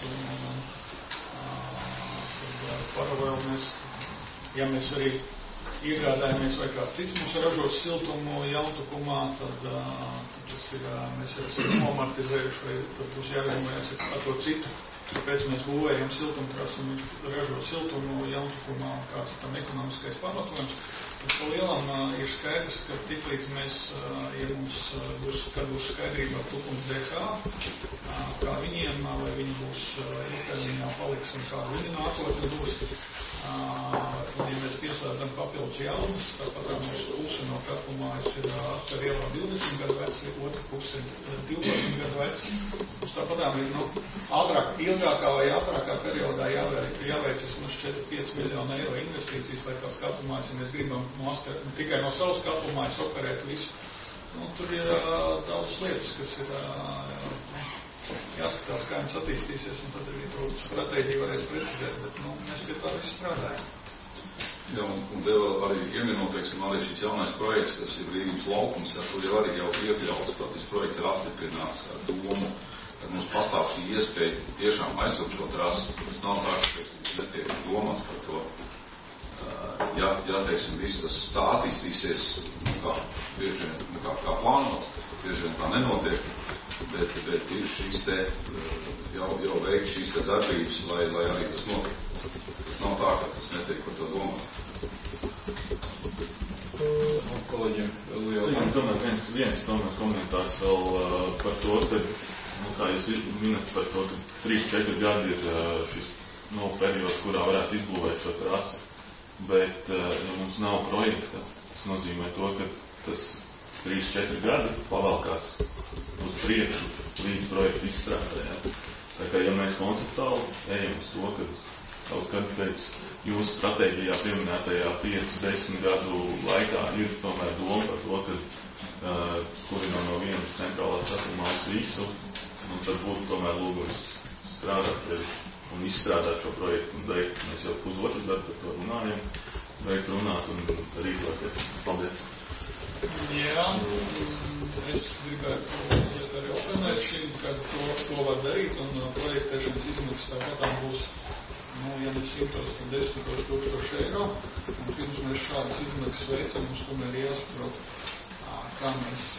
Tad paralēli mēs, ja mēs arī iegādājamies vai kāds cits mums ražos siltumu Jauntukumā, tad tas ir, mēs jau esam nomartizējuši, vai tas būs jāvienojas ar to citu Tāpēc mēs būvējam siltumtrasu un viņš ražo siltumu Jauntukumā, kāds tam ekonomiskais pamatojums. Bet pa lielam ir skaidrs, ka tiklīdz mēs, ja mums būs skaidrībā Tukums.dk, kā viņiem, vai viņi būs ilgtermiņā paliks un kā viņi nākotnē būs, un ja mēs pieslēdzam papildus jaunas, tāpat mūsu puse no Kapumājas ir Aspera ielā 20 gadu veci, otra puse ir 12 gadu veci. Mums tāpat ir, ilgākā vai ātrākā periodā jāveic vismaz 4-5 miljonu eiro investīcijas, lai tās Kapumājas, ja mēs gribam tikai no savas Kapumājas operēt visu. Tur ir daudz lietas, kas ir jāskatās, kā viņas attīstīsies, un tad arī to stratēģiju varēs precizēt, bet mēs pie tā visu strādājam. Jā, un te vēl arī ieminot, teiksim, arī šis jaunais projekts, kas ir Rīgas laukums, tur jau arī jau iekļauts, ka šis projekts ir apstiprināts ar domu, ka mums pastāv šī iespēja tiešām aizsūt šo trasi. Tas nav tā, ka, teiksim, netiek domās par to. Ja teiksim, viss tas tā attīstīsies, kā plānots, bieži vien tā nenotiek, bet ir šīs te, jau veikt šīs te darbības, lai arī tas notiek. Tas nav tā, ka tas netiek par to domās. Kolēģiem, tomēr viens komentārs vēl par to, ka, kā jūs minat par to, ka 3-4 gadi ir šis periods, kurā varētu izbūvēt šo trasi. Bet, ja mums nav projekta, tas nozīmē to, ka tas 3-4 gadi pavalkās uz priekšu līdz projektu izstrādē. Tā kā, ja mēs konceptuāli ejam uz to, ka kaut kad pēc jūsu stratēģijā pieminētajā 5-10 gadu laikā ir tomēr doma par to, ka kurinām no vienas centrālās Kapumājas visu, un tad būtu tomēr lūgums strādāt un izstrādāt šo projektu un beigt. Mēs jau pusotru gadu par to runājam, beigt runāt un rīkoties. Paldies! Jā, es gribētu arī opinēt šim, ka to var darīt, un projektēšanas izmaksas tāpatām būs, ja ne 100, tad 10 tūkstoši eiro. Un pirms mēs šādas izmaksas veicam, mums tomēr jāsaprot, kā mēs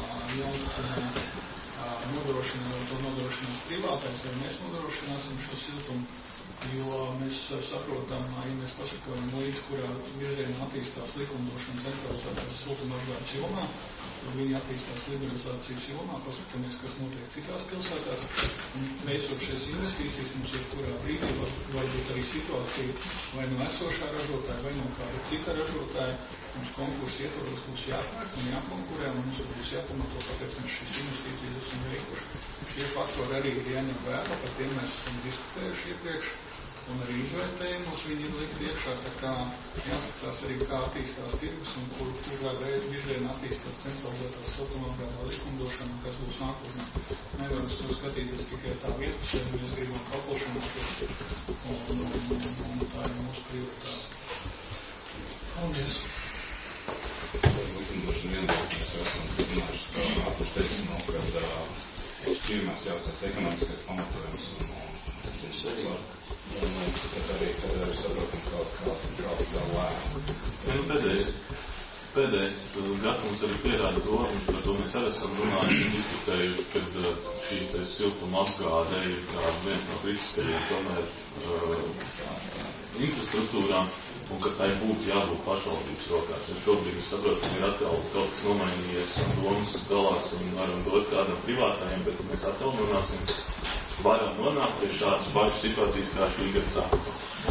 nodrošinās privātais, vai mēs nodrošināsim šo siltumu, jo mēs saprotam, ja mēs pasakojam līdz, kurā virzienā attīstās likumdošana centralizētās siltumapgādes jomā, tad viņi attīstās liberalizācijas jomā, paskatāmies, kas notiek citās pilsētās, un veicot šīs investīcijas, mums ir kurā brīdī varbūt arī situācija vai no esošā ražotāja, vai no kāda cita ražotāja, mums konkursu ietvaros būs jāpērk un jākonkurē, un mums būs jāpamato, kāpēc mēs šīs investīcijas esam veikuši. Šie faktori arī ir jāņem vērā, par tiem mēs esam diskutējuši iepriekš, un arī izvērtējumus viņi ir likt iekšā, tā kā jāskatās arī, kā attīstās tirgus un kurā virzienā attīstās centralizētās siltumapgādā likumdošana, kas būs nākotnē. Nevaram to skatīties tikai tā vietpusē, mēs gribam paplašināties, un tā ir mūsu prioritāte. Paldies! Likumdošana vienkārši mēs esam runājuši par ātruši teikumu, kad pirmās jāuzsās ekonomiskais pamatojums, un tas ir svarīgi. Tad arī saprotam, kā vēl lēma. Pēdējais gatavums arī pierāda to, un par to mēs arī esam runājuši un diskutējuši, kad šī siltuma apgāde ir kā viens no kritiskajiem tomēr infrastruktūrām, un ka tai būtu jābūt pašvaldības rokās. Jo šobrīd es saprotu, ka ir atkal kaut kas nomainījies un domas dalās un varam dot kādam privātājiem, bet mēs atkal varam nonākt pie šādas pašas situācijas, kā šī gada sākumā.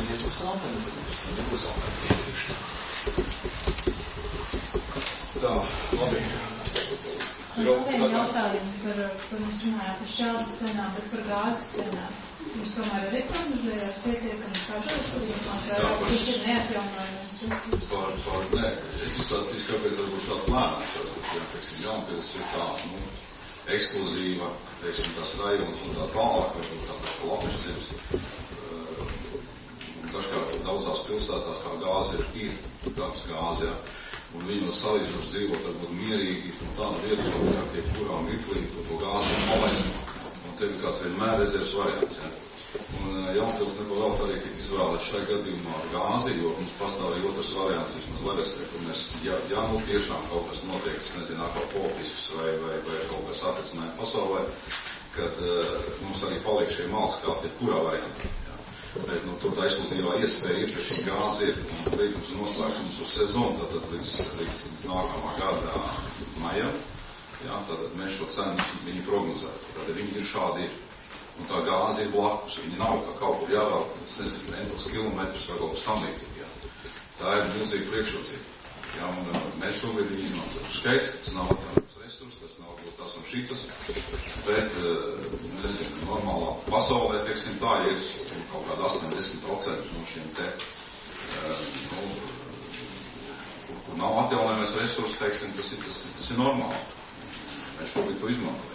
Tā, labi. Vēl jautājums par mums runājāt par šādas cenām, bet par gāzes cenām. Jūs tomēr arī prognozējās pietiekami skatos, kas ir neatjaunojums? Nē, es izstāstīšu, kāpēc varbūt šāds lēnāks, teiksim, Jaunpils ir tā, ekskluzīva, teiksim, tās rajons un tā tālāk, varbūt tā pa Latvijas dažkārt daudzās pilsētās tā gāze ir dabas gāze, jā. Un viņi salīdzinoši dzīvot, varbūt mierīgi, un tāda viedokļa, ka jebkurā mirklī to gāzi palaist, un te ir kāds vienmēr rezerves variants, jā. Un Jaunpils neko vēl arī tika izvēlēts šai gadījumā ar gāzi, jo mums pastāv arī otrs variants, vismaz Varesē, kur mēs, ja tiešām kaut kas notiek, es nezinu, kā politisks vai kaut kas atticinājumi pasaulē, kad mums arī paliek šie malks kā jebkurā variantā. Bet tur tā ekskluzīvā iespēja ir, ka šī gāze ir līgums un noslēgums uz sezonu, tātad līdz nākamā gada maijam. Tātad mēs šo cenu viņi prognozētu. Tātad viņi ir šādi ir. Un tā gāze ir blakus. Viņi nav kā kaut kur jāvēl, es nezinu, mentos kilometrus vai kaut kas tam līdzīgi. Tā ir milzīga priekšrocība. Un mēs šobrīd viņi izmantojam skaits, ka tas nav tāds resurs, tas nav būt tas un šitas, bet, nezinu, normālā pasaulē, teiksim tā, ir kaut kāda 80% no šiem te, kur nav atjaunojamais resurs, teiksim, tas ir normāli. Mēs šobrīd to izmantojam.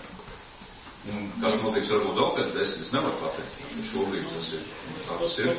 Kas notiks varbūt vēl pēc 10, es nevaru pateikt. Šobrīd tas ir, kā tas ir.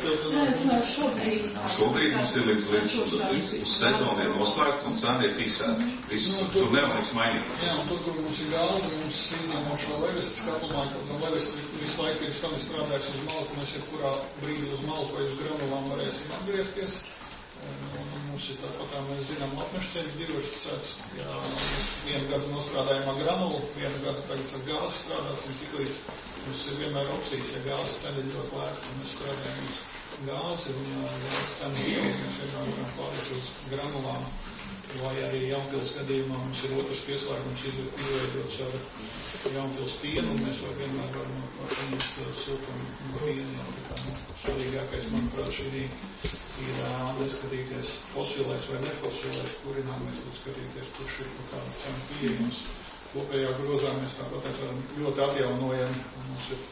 Šobrīd mums ir līdz sezonu ir noslēgta un cena ir fiksēta. Tur nevar niks mainīt. Jā, un tur, kur mums ir gāze, mums izņemot šo levestu skatumā, ka no levestu visu laiku pirms tam ir strādājis uz malku, mēs jebkurā brīdī uz malku vai uz granulām varēsim atgriezties. Mums ir tāpat, mēs zinām, apmešceļus diversificēts. Jā, vienu gadu nostrādājam ar granulu, vienu gadu tagad ar gāzi strādāsim, cik līdz mums ir vienmēr opcijas, ja gāzes cena ir ļoti lēta, mēs strādājam uz gāzi, un gāzes cena ir jau, mēs vienmēr varam pārēt uz granulām, vai arī Jaunpils gadījumā mums ir otrs pieslēgums izveidots ar Jaunpils pienu, un mēs vienmēr varam paņemt siltumu pienu. Svarīgākais, manuprāt, šī ir neskatīties fosilēs vai nefosilēs kurināmies, bet skatīties, kurš ir par kādu cenu pieejams. Kopējā grozā mēs tāpat ļoti atjaunojam, un mums ir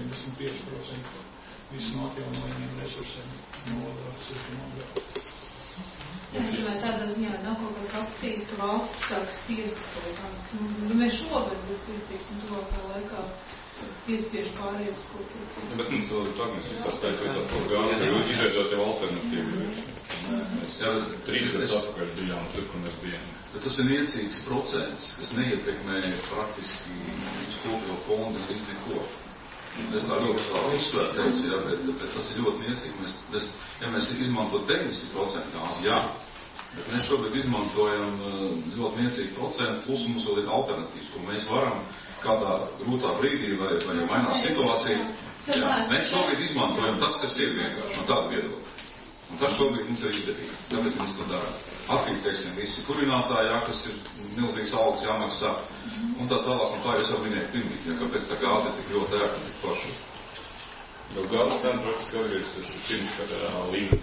95% visu no atjaunojumiem resursiem no siltumogā. Jā, es domāju, tādā ziņā nav kaut kāda opcijas, ka valsts sāk spiest kaut kādas. Mēs šogad, bet pietīsim tuvākā laikā piespiež pārējus kaut ko. Bet mums vēl ir tā, mēs visā skaitā to gāzi, ir izveidot jau alternatīvu. Mēs 3 gadus atpakaļ bijām tur, kur mēs bijām. Bet tas ir niecīgs procents, kas neietekmē praktiski uz kopējo fondu līdz neko. Es tā ļoti uzsvērt teicu, bet tas ir ļoti niecīgi. Ja mēs izmantot 90% gāzi, jā, bet mēs šobrīd izmantojam ļoti niecīgi procentu, plus mums vēl ir alternatīvas, ko mēs varam kādā grūtā brīdī vai mainās situācija. Jā, mēs šobrīd izmantojam tas, kas ir vienkārši no tāda viedokļa. Un tas šobrīd mums ir izdevīgi. Tāpēc mēs to darām. Atkrīt, teiksim, visi kurinātāji, jā, kas ir milzīgs algas jāmaksā. Un tā tālāk, un tā es jau minēju pilnīgi, ja kāpēc tā gāze ir tik ļoti ērta, tik paša. Jo gāzes cena praktiski atgriezīsies pirms kādā līmenī.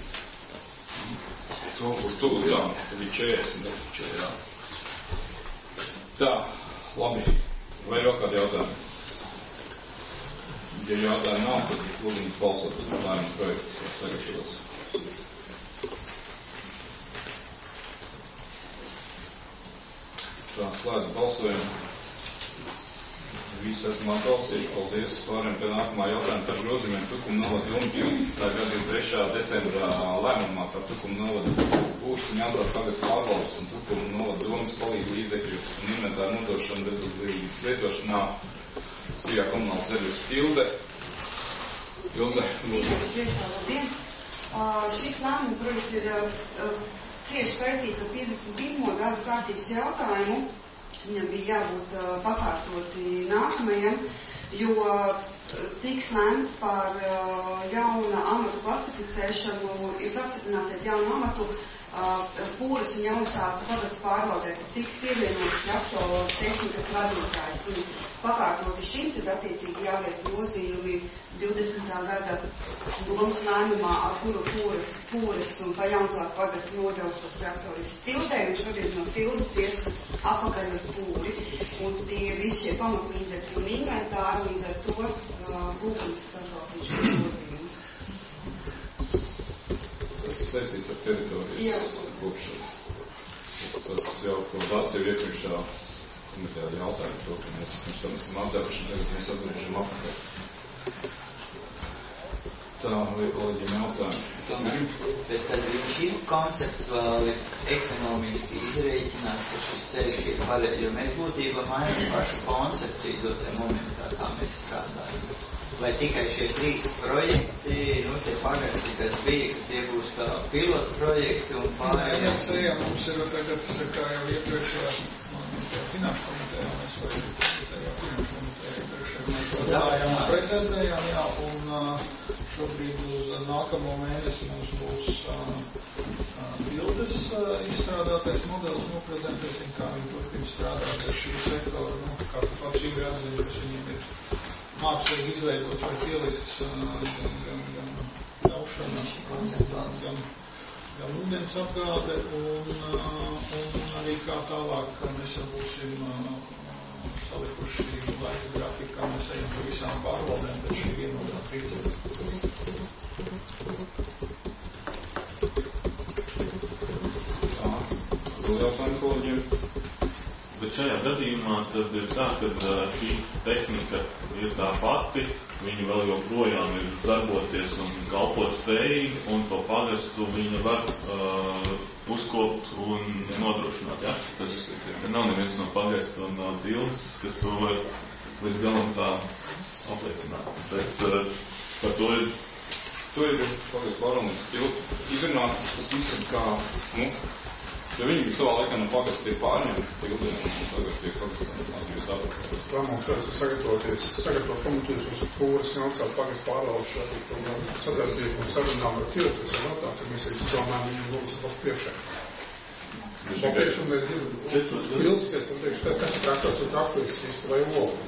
Uz tūlu, jā, tad ir 40, jā. Tā, labi. Vai vēl kādi jautājumi? Ja jautājumi nav, tad lūdzu balsot uz lēmumu projektu, kas sagatavos. Tā, slēdz balsojumu. Visi esam atbalstījuši. Paldies. Pārējiem pie nākamā jautājuma par grozījumiem Tukuma novada Jumķu. Tā gada 3. decembrā lēmumā par Tukuma novada Būšas un Jaunzāles pagasts pārvaldes un Tukuma novada domas palīdzību līdzekļu un inventāru nodošanu bezatbildības lietošanā Sijā komunāls servis Tilde. Ilze, lūdzu. Labdien. Šis lēmuma projekts ir cieši saistīts ar 51. gadu kārtības jautājumu. Viņam bija jābūt pakārtoti nākamajam, jo tiks lēmts par jauna amatu klasificēšanu. Jūs apstiprināsiet jaunu amatu Pūras un Jaunzāles pagastu pārvaldē, ka tiks pievienots traktoru tehnikas vadītājs. Un pakārtoti šim, tad attiecīgi jāveic grozījumi 20. gada domas lēmumā, ar kuru Pūras un pa Jaunzāles pagastu nodevs tos traktorus Tildē, un šodien no Tildes ies uz apakaļ uz Pūri. Un tie visi šie pamatlīdzekļi un inventāri, līdz ar to lūgums atbalstīt šos grozījumus. Tas saistīts ar teritorijas kopšanu. Tas jau, ko tāds jau iepriekšā komitejā jautājumu to, ka mēs pirms tam esam atdevuši, un tagad mēs atgriežam apakaļ. Tā, vai kolēģiem jautājumi? Bet tad viņš ir konceptuāli ekonomiski izrēķinās, ka šis ceļš ir pareizi, jo mēs būtībā mainām pašu koncepciju dotē momentā, kā mēs strādājam. Vai tikai šie 3 projekti, tie pagasti, kas bija, ka tie būs kā pilotu projekti un pārējās? Jā, mums ir tagad, kā jau iepriekšējā finanšu komitejā, mēs vai tajā finanšu komitejā iepriekšējā, mēs šo runājām un prezentējām, jā, un šobrīd uz nākamo mēnesi mums būs bildes izstrādātais modelis, prezentēsim, kā viņi turpina strādāt ar šī sektoru, kā pats Igri atzina, kas viņiem ir mākslīgi izveidots vai pielikts gan ļaušana, gan ūdens apgāde, un arī kā tālāk mēs jau būsim salikuši laika grafiku, kā mēs ejam pa visām pārvaldēm, bet šī vienotā principa. Bet šajā gadījumā tad ir tā, ka šī tehnika ir tā pati, viņi vēl joprojām ir darboties un kalpot spējīgi, un to pagastu viņi var uzkopt un nodrošināt. Ja? Tas nav neviens no pagastu un no tildes, kas to var līdz galam tā apliecināt. Bet par to ir pagastu pārvaldes tildu izrunāts, tas viss ir kā, jo viņi bija savā laikā no pagastu tiek pārņemti, tildi, un tagad tiek pagastu atgriezt. Lēmums sagatavot pamatoties uz kūras nācāt pagastu pārvaldes sadarbību un sarunām ar tildu, kas ir notā, ka mēs arī izdomājam viņu lūgas vēl priekšā. Papēc un ir bildes, kas ir traktots un traktots vai olu.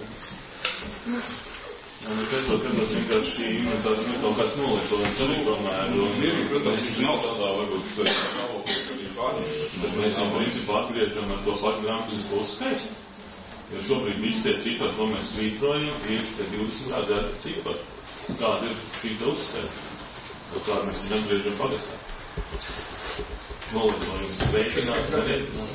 Un es beidzot, ka tas vienkārši inventārs kaut kāds nolietojums arī tomēr. Protams, viņš nav tādā, varbūt, stāvoklī, ka viņš pārņem. Bet mēs jau principā atgriežam ar to pašu grāmatisko skaistu. Jo šobrīd visi tie cipari, ko mēs svītrojam, ir 20 gadu cipari. Kāda ir šī uzskaita? Kāda mēs viņu atgriežam pagastā? Nolietojums veicinās arī.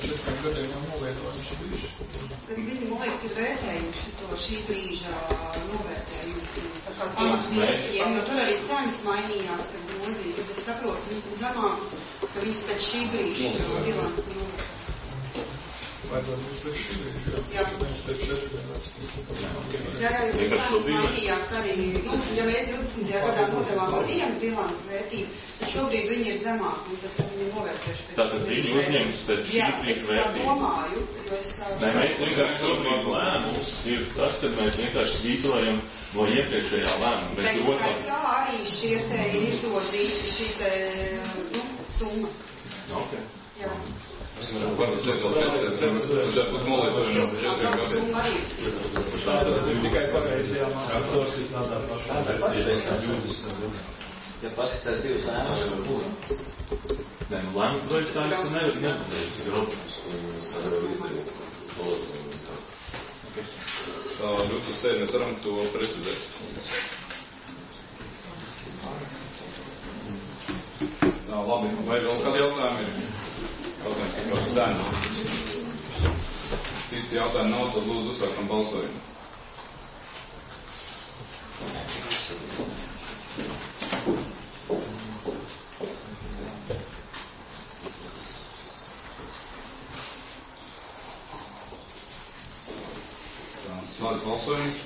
Bet viņi, man liekas, ir vērtējuši to šī brīža novērtējumu. Tā kā pamatmērķiem, jo tur arī cenas mainījās, kad grozīja. Bet es saprotu, viņas ir zemāks, ka viņas pēc šī brīža bilans Vajadzētu būt pēc šī brīža, jā. Pēc 4 gadās. Jā, jo cenas mainījās arī, ja mēs 20. gadā nodelām ar vienu bilans vērtību, tad šobrīd viņi ir zemāki, un tad viņi novērtējuši pēc šī brīža. Tātad viņi uzņems pēc šī brīža vērtību. Jā, es tā domāju, jo es tā... Nē, mēs vienkārši šobrīd lēmums ir tas, kad mēs vienkārši svītrojam no iepriekšējā lēmuma. Bet kā arī šie te ir izdotīti šī te, summa. Ok. Jā. Es varu redzēt būt nolietojumiem 4 gadiem. Tātad tikai pareizajā Traktors ir tādā pašā. Ja paskatās divas lēmumus, var būt. Nē, lēmumu projektā es te nevaru nepateikt. Tā ļoti uzsēd, mēs varam to precizēt. Tā, labi, vai vēl kādi jautājumi ir? Jautājums ir par cenu. Citi jautājumi nav, tad lūdzu uzsākam balsojumu. Slēdz balsojumu.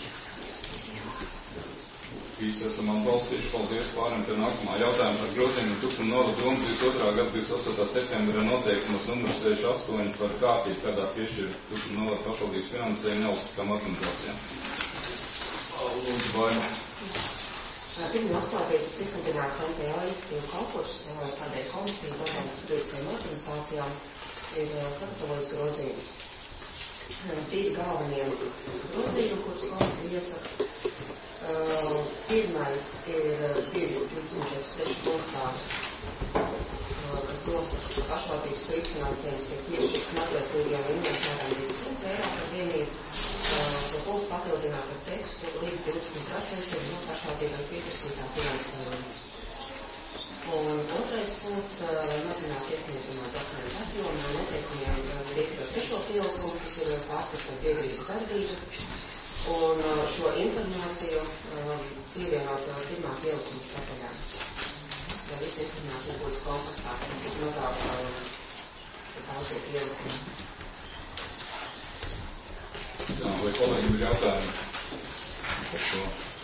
Visi esam atbalstījuši. Paldies. Pārējām pie nākamā jautājuma par grozījumu Tukuma novada domas 22. gada 28. septembra noteikumus numurs 68 par kārtību, kādā piešķir Tukuma novada pašvaldības finansējumu nevalstiskām organizācijām. Lūdzu, Baina. Pirmie oktobrī izsludināts MPO institīvu konkurss, tādēļ komisija domātas sabiedriskajām organizācijām ir sagatavojusi grozījumus. Divi galvenie grozījumi, kurus komisija iesaka. Pirmais ir 2.26 punktā, kas nosaka, ka pašvaldības līdzfinansējums tiek piešķirts materiālajiem inventāram līdz 100 eiro par vienību. To punktu papildināt ar tekstu līdz 20% no pašvaldībām pieprasītā finansējuma. Un otrais punkts mazināt iesniedzamā dokumentu apjomā noteikumiem iekļaut trešo pielikumu, kas ir pārskats un piegrības darbība. Un šo informāciju ievienot pirmā pielikuma sadaļā. Ja visa informācija būtu kompaktāka, tik mazāk daudzie pielikumi. Jā, vai kolēģi ir jautājumi par šo?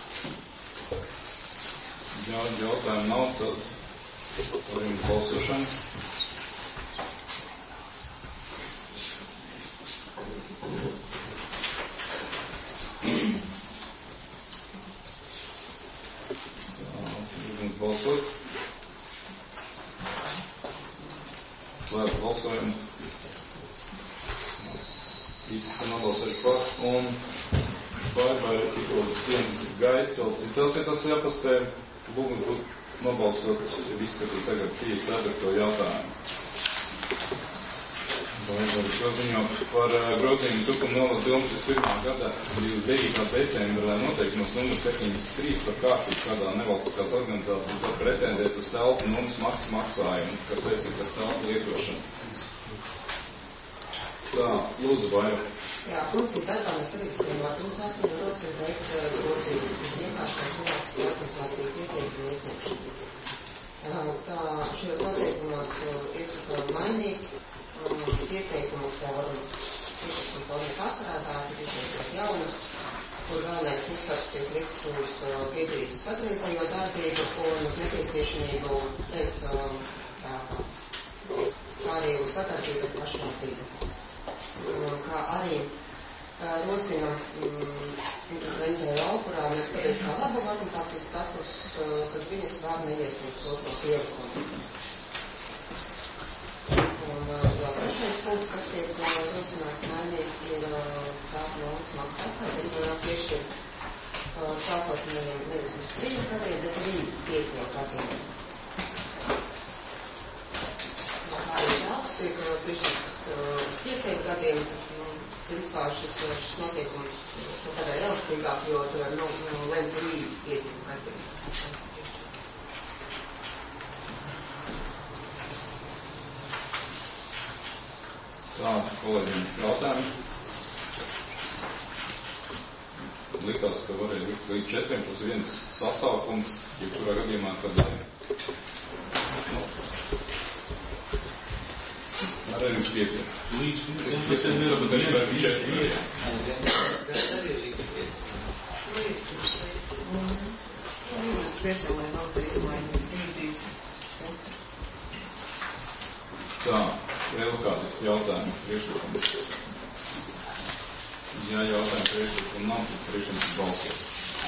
Jā, jautājumu nav, tad varam balsošanas. balsot. Slēdz balsojumu. Visi esam nobalsojuši par, un vai tikko dienas gaits vēl citās vietās jāpaspēj. Lūgums būtu nobalsot, izskatīt tagad 54. jautājumu. Vajadzētu paziņot par grozījumu Tukuma novada 2001. gada 29. decembra noteikumos numur 73 par kārtību, kādā nevalstiskās organizācijas var pretendēt uz telpu nulles maksas maksājumu, kas saistīts ar telpu lietošanu. Tā, lūdzu, Vaira. Jā, funkciju darbā mēs reģistrējam organizāciju, rosinu veikt grozījumus, kas vienkāršās nevalstiskā organizācija pieteikumu iesniegšanu. Tā, šajos noteikumos ieskatām mainīt pieteikumus, kā varam pieteikumu formu pārstrādāt, izveidot jaunus, kur galvenais uzsvars tiek likts uz biedrības patreizējo darbību un uz nepieciešamību teikt kā arī uz sadarbību ar pašvaldību. Kā arī rosina NPO, kurā mēs pareiz kā laba organizācijas status, kad viņas var neiet uz otro pielikumu. Un vēl trešais punkts, kas tiek rosināts mainīt, ir tāda nulles maksas atkārtība piešķir sākotnējiem nevis uz 3 gadiem, bet arī 5 gadiem. Kā arī darbs tiek piešķirts uz 5 gadiem, vispār šis notiekums padara elastīgāk, jo tu var lemt līdz 5 gadiem. Tā, kolēģiem jautājumi. Likās, ka varēja likt līdz 4, tas ir viens sasaukums, jebkurā gadījumā, kad arī uz 5. Līdz 5, tad arī var 4. Mēs piecēlē nav te izmaiņu brīdī. Tā, vēl kādi jautājumi priekšlikumi? Ja jautājumi priekšlikumi nav, tad priekšlikums balsot.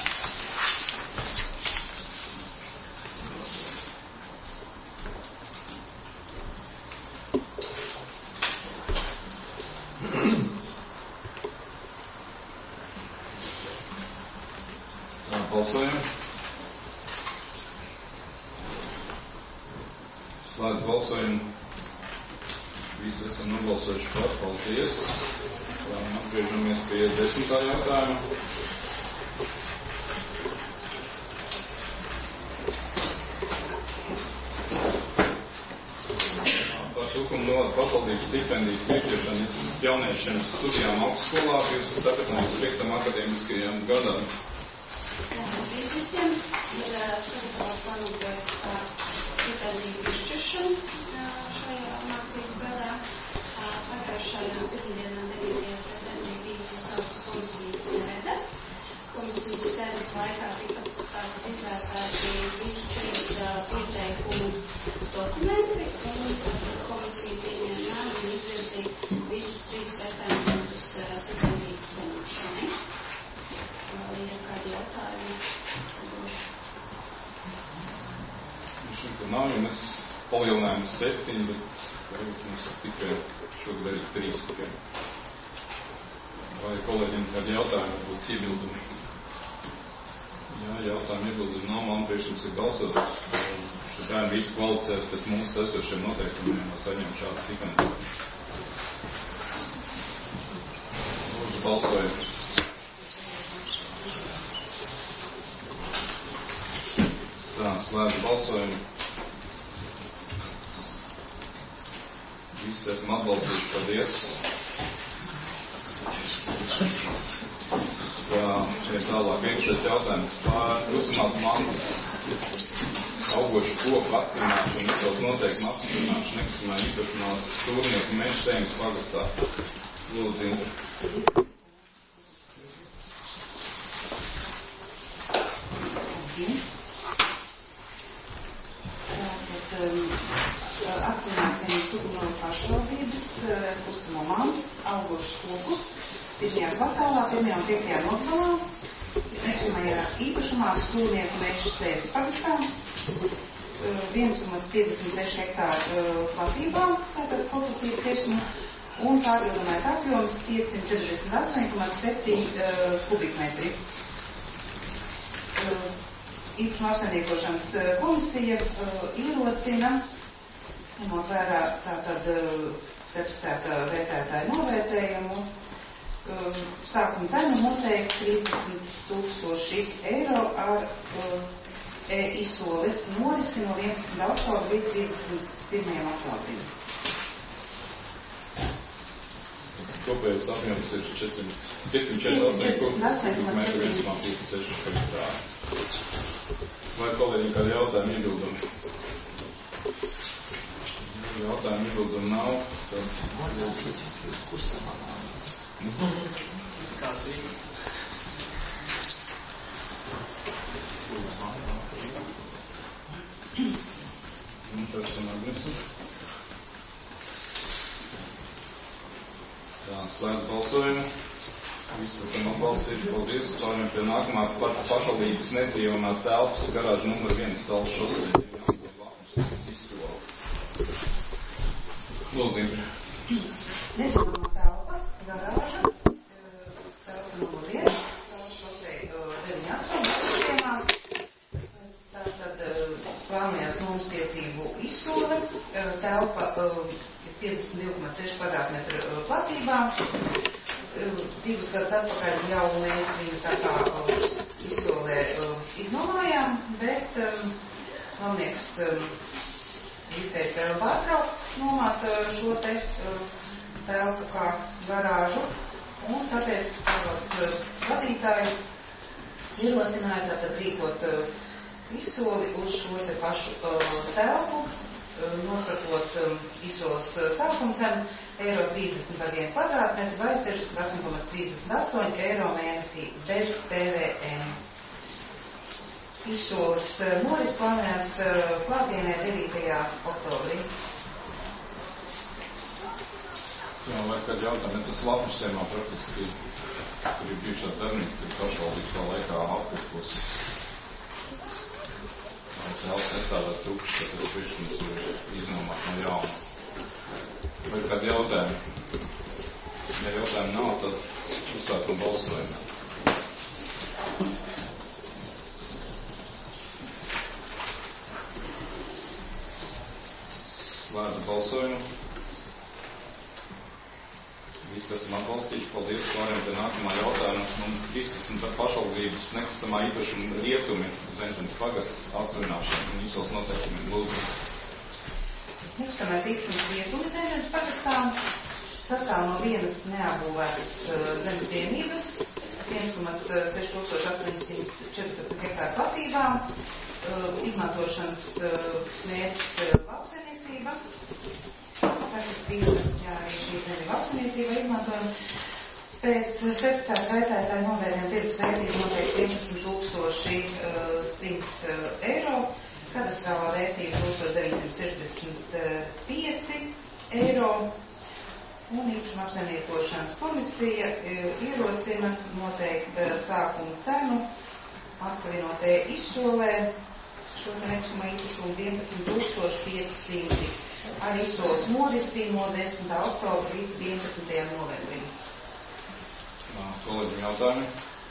Tā, balsojam. Slēdz balsojumu. Visi esam nobalsojuši par, paldies. Atgriežamies pie 10. jautājuma. Par Tukuma novada pašvaldības stipendijas piešķiršanu jauniešiem studijām augstskolā 2014. akadēmiskajam gadam. Visiem ir sagatavots plānots par stipendiju piešķiršanu šajā mācību gadā. Pagājušajā pirmdienā 9. septembrī bija sasaukta komisijas sēde. Komisijas sēdes laikā tika izvērtēti visu 3 pieteikumu dokumenti, un komisija pieņēma lēmumu izvirzīt visus 3 pretendentus stipendijas saņemšanai. Ir kādi jautājumi? Šeit nav, jo mēs palielinājām 7, bet varbūt mums ir tikai šogad arī 3 tikai. Vai kolēģiem kādi jautājumi, varbūt iebildumi? Jā, jautājumi iebildumi nav, man priekšlikums ir balsot. Šie bērni visi kvalificēs pēc mūsu esošiem noteikumiem, lai saņem šādu stipendiju. Lūdzu, balsojam. Tā, slēdzu balsojumu. Visi esam atbalstījuši, paldies. Jā, ir tālāk vienkāršais jautājums par klusumās mantas, augošu koku atcīmāšanu, izcels noteikumu apstiprināšanu nekustamā īpašumās Stūrnieku Mežteimas pagastā. Lūdzu, Indra. Atcīmāsim Tukuma pašvaldības kustamo mantu, augošus kokus, 1. kvartālā, 1. un 5. nogalā. nekustamajā īpašumā Stūrnieku meža sēves pagastā, 1,56 hektāru platībā, tātad kulturtīvas iesuma, un pārpildamais apjoms 548,7 kubikmetri. Īpašuma apsaimniekošanas komisija ierosina, ņemot vērā tātad certificēta vērtētāja novērtējumu, sākuma cenu noteikti 30,000 eiro ar izsoles norisi no 11. oktobra līdz 31. oktobrim. Kopējais apjoms ir 548,56 hektāri. Vai kolēģi kādi jautājumi iebildumi? Jautājumi iebildumi nav. Tā, slēdz balsojumu. Visi esam atbalstījuši. Paldies. Pārējām pie nākamā pašvaldības nedzīvamās telpas garāža numur 1 Talsu šosei. Lūdzu, Indra. Nedzīvamā telpa, garāža, telpa numur 1, Talsu šosei 98. Tātad plānojās nomas tiesību izsole, telpa 52,6 kvadrātmetru platībā. 2 gadus atpakaļ jau mēs viņu tā kā izsolē iznomājām, bet galvenieks izteica vēl pārtraukt nomāt šo te telpu kā garāžu, un tāpēc pārvaldes vadītāji ierosināja tātad rīkot izsoli uz šo te pašu telpu, nosakot izsoles sākuma cenu €30 par 1 kvadrātmetru vai 68,38 eiro mēnesī bez PVN. Izsoles noris plānojās klātienē 9. oktobrī. Jā, vai kādi jautājumi, tas lapusēmā praktiski, tur ir bijušās darbnīcas, tur pašvaldības tā laikā apkurpus. Mēs vēl sestādāt tukšs, ka tas priekšlikums ir iznomāt no jauna. Vai kādi jautājumi? Ja jautājumi nav, tad uzsākam balsojumu. Slēdz balsojumu. Visi esam atbalstījuši. Paldies. Pārējām pie nākamā jautājuma. Numur 13 par pašvaldības nekustamā īpašuma rietumi Zentenes pagasts atsevināšanu un izsoles noteikumiem. Lūdzu. Nekustamais īpašums rietumi Zentenes pagastā sastāv no vienas neapbūvētas zemes vienības, 1,6814 hektāru platībā, izmantošanas mērķis lauksaimniecība. Tas visu, jā, arī šī zeme lauksaimniecība izmantojam. Pēc certificēta vērtētāja novērtējuma tirgus vērtība noteikti 11,100 eiro, kadastrālā vērtība 1965 eiro, un īpašuma apsaimniekošanas komisija ierosina noteikt sākuma cenu atsevienotajai izsolē šo te nekustamā īpašumu 11,500 ar izsoles norisi no 10. oktobra līdz 11. novembrim. Kolēģi, jautājumi?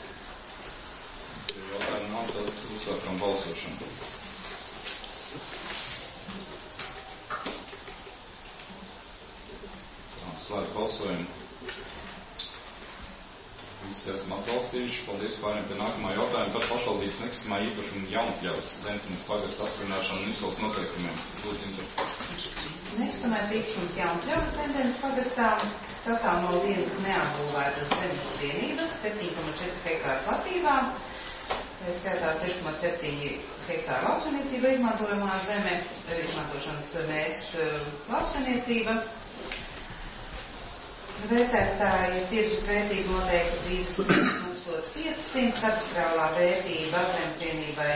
Ja jautājumi nav, tad uzsākam balsošanu. Slēdz balsojumu. Visi esam atbalstījuši. Paldies. Pārējām pie nākamā jautājuma par pašvaldības nekustamā īpašuma jaunpļavas Zentenes pagasts atsevināšanu un izsoles noteikumiem. Lūdzu, Nekustamais īpašums jaunpļavas Zentenes pagastā sastāv no vienas neapbūvētas zemes vienības, 7,4 hektāru platībā, skaitā 6,7 hektāru lauksaimniecība izmantojamā zeme, izmantošanas mērķis lauksaimniecība. Vērtētāja tirgus vērtība noteikti 30,500, katastrālā vērtība zemes vienībai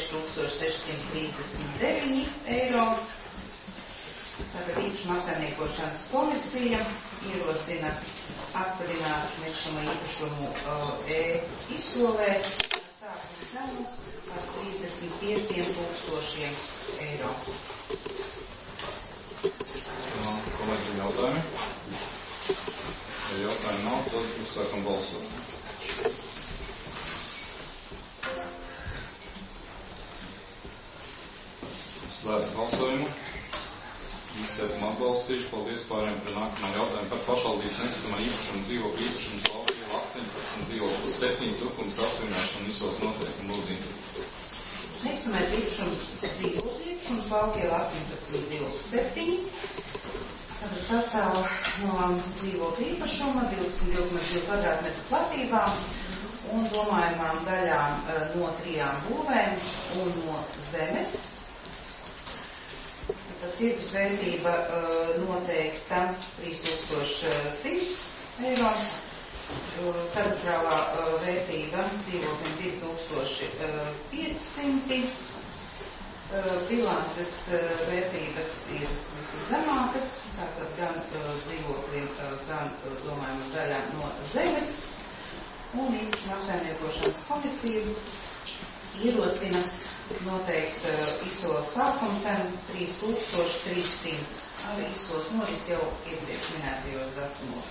6,639 eiro. Tātad īpašuma apsaimniekošanas komisija ierosina atsevināt nekustamā īpašumu izsolē cenu par 35,000 eiro. Kolēģiem jautājumi? Ja jautājumi nav, tad uzsākam balsot. Slēdz balsojumu. Visi esam atbalstījuši. Paldies pārējiem par nākamā jautājumu par pašvaldības nekustamā īpašumu dzīvokļu īpašumu Valkiela 18 dzīvokļu 7 tukums apsvināšanu visos noteikumu lūdzību. Nekustamais īpašums dzīvokļu īpašums Valkiela 18 dzīvokļu 7. Tātad sastāv no dzīvokļu īpašuma 22,2 kvadrātmetru platībām un domājumām daļām no 3 būvēm un no zemes. Tad tirgus vērtība noteikta 3100 eiro, kadastrālā vērtība dzīvokļiem 2500, bilances vērtības ir viszemākas, tātad gan dzīvokļiem, gan domājumam daļām no zemes, un īpašuma apsaimniekošanas komisija ierosina noteikt izsoles sākuma cenu 3300 ar izsoles noris jau iepriekš minētajos datumos.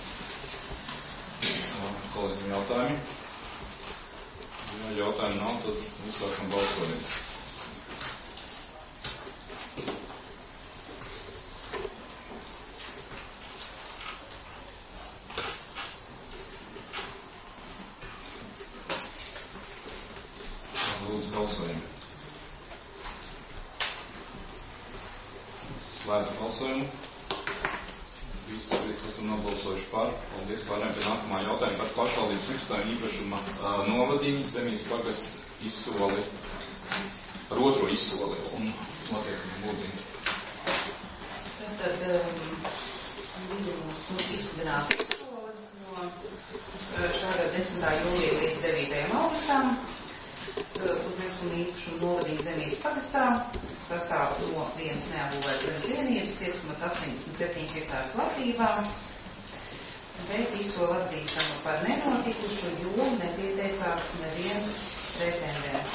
Kolēģiem jautājumi? Ja jautājumi nav, tad uzsākam balsojumu. Lūdzu balsojumu. Slēdz balsojumu. Visi, kas esam nobalsojuši par. Paldies pārējiem pie nākamā jautājuma par pašvaldības nekustamā īpašuma novadījumu Zemītes pagasts izsoli par otro izsoli un notiekumu lūdzību. Tad mums izsludināta izsoli no šā gada 10. jūlija līdz 9. augustam uz nekustamā īpašumu novadījumu Zemītes pagastā. Sastāv no vienas neapbūvētas zemes vienības 5,87 hektāru platībām, bet izsoli atzīstama par nenotikušu, jo nepieteicās neviens pretendents.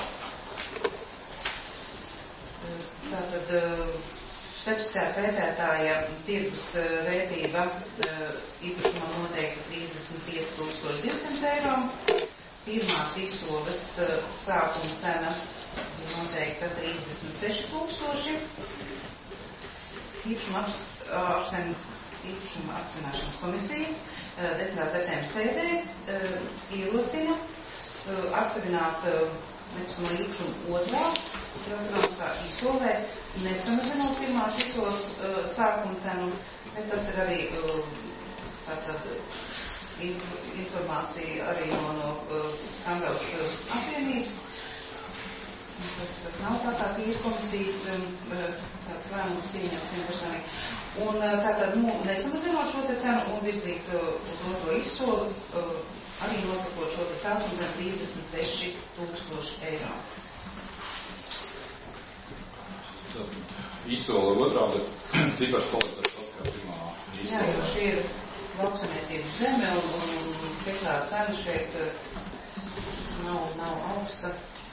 Tātad certificēta vērtētāja tirgus vērtība īpašumam noteikta 35,200 eiro. Pirmās izsoles sākuma cena noteikta 36,000. Īpašuma apsvināšanas komisija 10. septembra sēdē ierosina apsvināt nekustamo īpašumu otrā ekonomiskā izsolē, nesamazinot pirmās izsoles sākuma cenu, bet tas ir arī tātad informācija arī no Kangavas apvienības. Tas nav tā tīra komisijas tāds lēmums pieņems vienpašānīgi. Un tātad nesamazinot šo te cenu un virzīt uz otro izsoli, arī nosakot šo te sākumu zem 36,000 eiro. Izsola otrā, bet cipars paliek ar kā pirmā izsola. Jā, jo šī ir lauksaimniecības zeme un hektāra cena šeit nav augsta.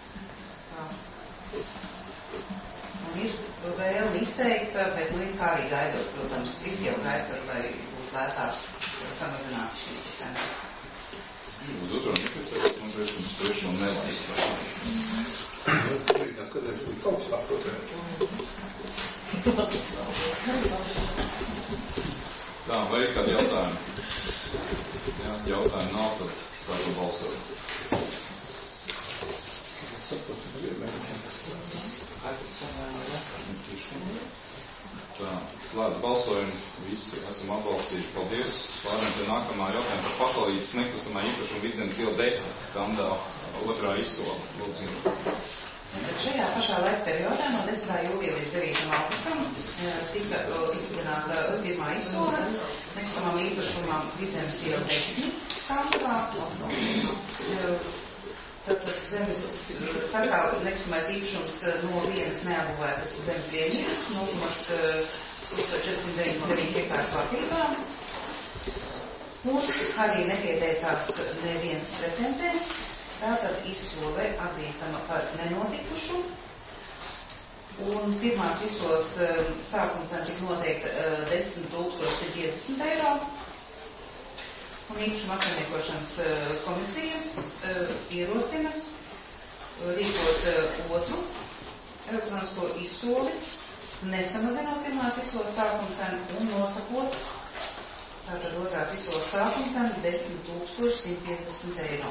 Un ir vēlme izteikta, bet ir kā arī gaidot, protams, visi jau gaida, lai būtu lētāk samazināt šīs cenas. Uz otro nepiesaistīt, man reiz uz trešo nelaist. Kad ir kaut kā protēt. Tā, vai ir kādi jautājumi? Jā, jautājumi nav, tad sākam balsot. Tā, slēdz balsojumu, visi esam atbalstījuši. Paldies. Pārējām pie nākamā jautājuma par pašvaldības nekustamā īpašuma Vidzemes iela 10, Kandava, otrā izsola. Lūdzu. Šajā pašā laika periodā no 10. jūlija līdz 9. augustam tika izsludināta pirmā izsole nekustamām īpašumam Vidzemes iela 10, Kandavā. Tātad zemes sastāv nekustamais īpašums no vienas neapbūvētas zemes vienības, 0,499 hektāru platībām. Un arī nepieteicās neviens pretendents. tātad izsole atzīstama par nenotikušu, un pirmās izsoles sākuma cena tika noteikta 10,150 eiro, un īpašuma apsaimniekošanas komisija ierosina rīkot otru elektronisko izsoli, nesamazinot pirmās izsoles sākuma cenu un nosakot tātad otrās izsoles sākuma cenu 10,150 eiro.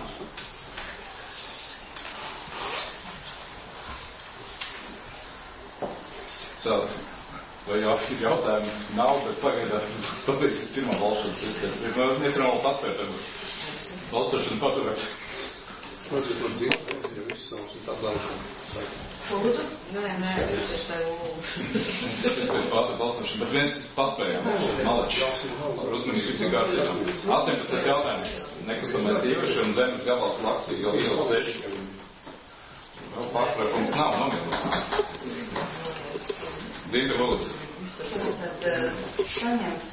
Vai ir jautājumi? Nav, bet pagaidām pabeigsies pirmā balsošanas sistēma. Mēs varam vēl paspēt, balsošanu paturēt. Vajadzētu par dzīvē, ja viss savs un tā balsošana. Lūdzu? Nē, es tev Es pēc pātri balsošanu, bet viens paspējām. Malači. Par uzmanību visi kārtībā. 18 jautājums. Nekustamais īpašums zemes gabals Lakstīga iela 6. Vēl pārprakums nav nominēts. Zīta, lūdzu. Tad saņemts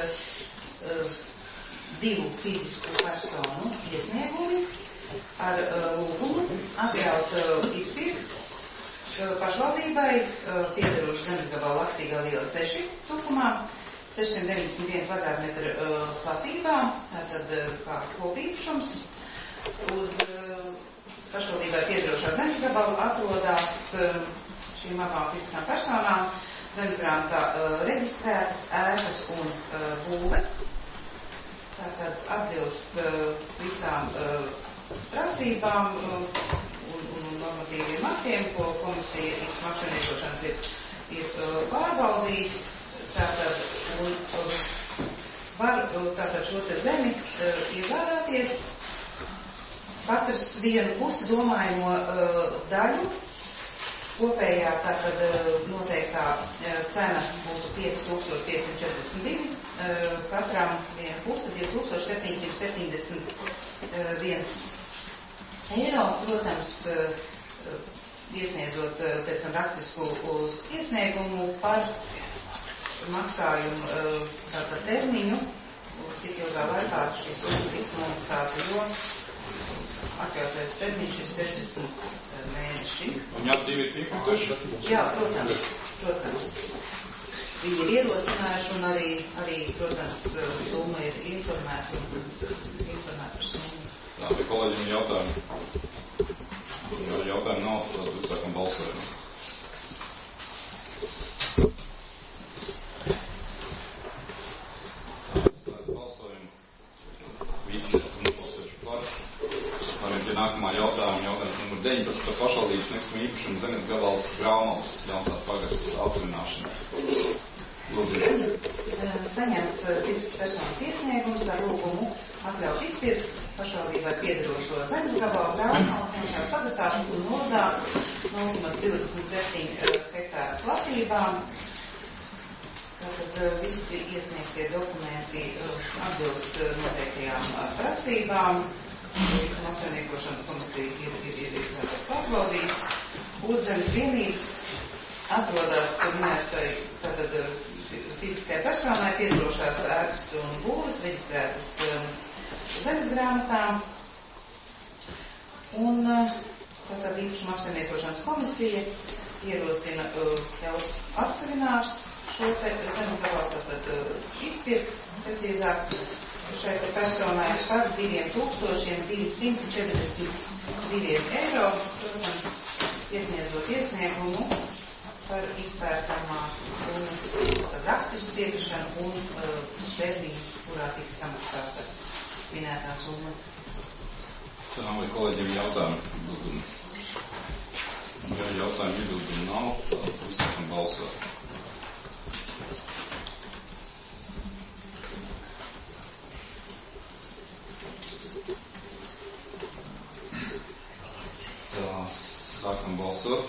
divu fizisku personu iesniegumi ar lūgumu atļaut izpirkt pašvaldībai piederošu zemes gabalu Lakstīgā iela 6 tukumā, 691 kvadrātmetru platībā, tātad kā kopīpašums. Uz pašvaldībai piederošā zemes gabalu atrodas šīm abām fiziskām personām zemesgrāmatā reģistrētas ēkas un būves. Tātad atbilst visām prasībām un normatīviem aktiem, ko komisija apsaimniekošanas ir pārbaudījis. Tātad var tātad šo te zemi iegādāties katrs vienu pusi domājamo daļu. Kopējā tātad noteiktā cena būtu 5,542, katram viena puse 2,771 eiro. Protams, iesniedzot pēc tam rakstisku iesniegumu par maksājumu tātad termiņu, cik ilgā laikā šīs summas tiks nomaksāta, jo atļautais termiņš ir 60 mēneši. Un jā, 2 tīkuši? Jā, protams. Viņi ir ierosinājuši un arī, protams, summa ir informēta par summu. Tā, vai kolēģiem jautājumi? Ja jautājumi nav, tad uzsākam balsojumu. Visi esam nobalsojuši par. Varam pie nākamā jautājuma, jautājums numur 19 par pašvaldības nekustamā īpašuma zemes gabals Graumalas Jaunzās pagasts atsvināšanu. Lūdzu. Saņemts citas personas iesniegums ar lūgumu atļaut izpirkt pašvaldībai piederošo zemes gabalu Graumalas Jaunzās pagastā un nodā 0,27 hektāru platībām. Tātad visi iesniegtie dokumenti atbilst noteiktajām prasībām. Apsaimniekošanas komisija ir pārbaudījis. Uz zemes vienības atrodas minētai tātad fiziskai personai piederošās ēkas un būves reģistrētas zemes grāmatām. Un tātad īpašuma apsaimniekošanas komisija ierosina ļaut atsevināt šo te zemes gabalu, tātad izpirkt precīzāk šai te personai par 2,242 eiro, protams, iesniedzot iesniegumu par izpērkamās summas rakstisku piekrišanu un termiņus, kurā tiks samaksāta minētā summa. Tā nav vai kolēģiem jautājumi? Ja jautājumi iebildumi nav, tad uzsākam balsot. Sākam balsot.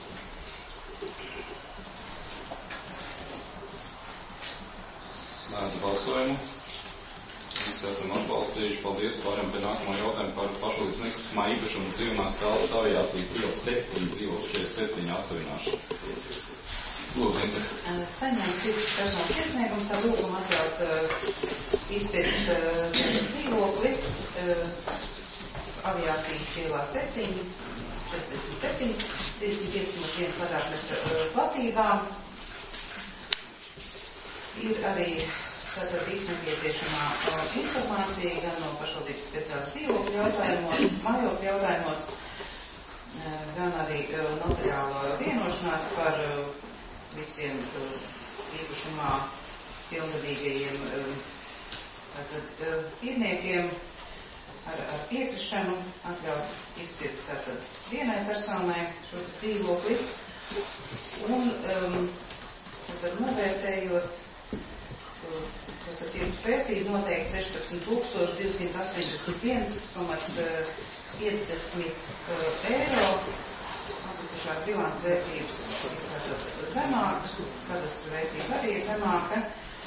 Slēdzu balsojumu. Visi esam atbalstījuši. Paldies. Pārējām pie nākamā jautājuma par pašvaldības nekustamā īpašuma dzīvumās telpas aviācijas iela 7, dzīvokļu 47 atsevināšanu. Lūdzu, Inter. Saņemts visas personas iesniegums ar lūgumu atļaut izpirkt dzīvokli aviācijas ielā 7, 47, 35,1 kvadrātmetra platībā. Ir arī tātad nepieciešamā informācija gan no pašvaldības speciālas dzīvokļu jautājumos, mājokļu jautājumos, gan arī notariāla vienošanās par visiem īpašumā pilngadīgajiem īrniekiem ar piekrišanu atļaut izpirkt tātad vienai personai šo dzīvokli. Un tātad novērtējot tirgus vērtību noteikti 16,251,50 eiro. Atlikušās bilants vērtības ir zemākas, kadastra vērtība arī ir zemāka.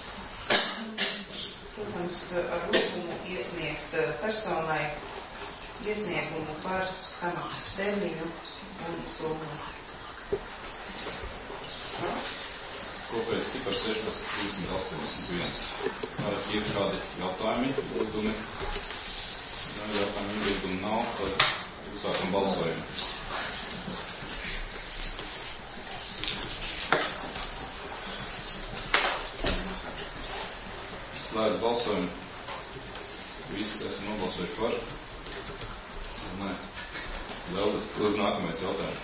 Protams, ar lūgumu iesniegt personai iesniegumu par samaksas termiņu un summu. Kopējais cipars 16,381. Ir kādi jautājumi, lūgumi? Jautājumi iebildumu nav, tad uzsākam balsojumu. Slēdz balsojumu. Visi esam nobalsojuši par. Nē. Lūdzu nākamais jautājums.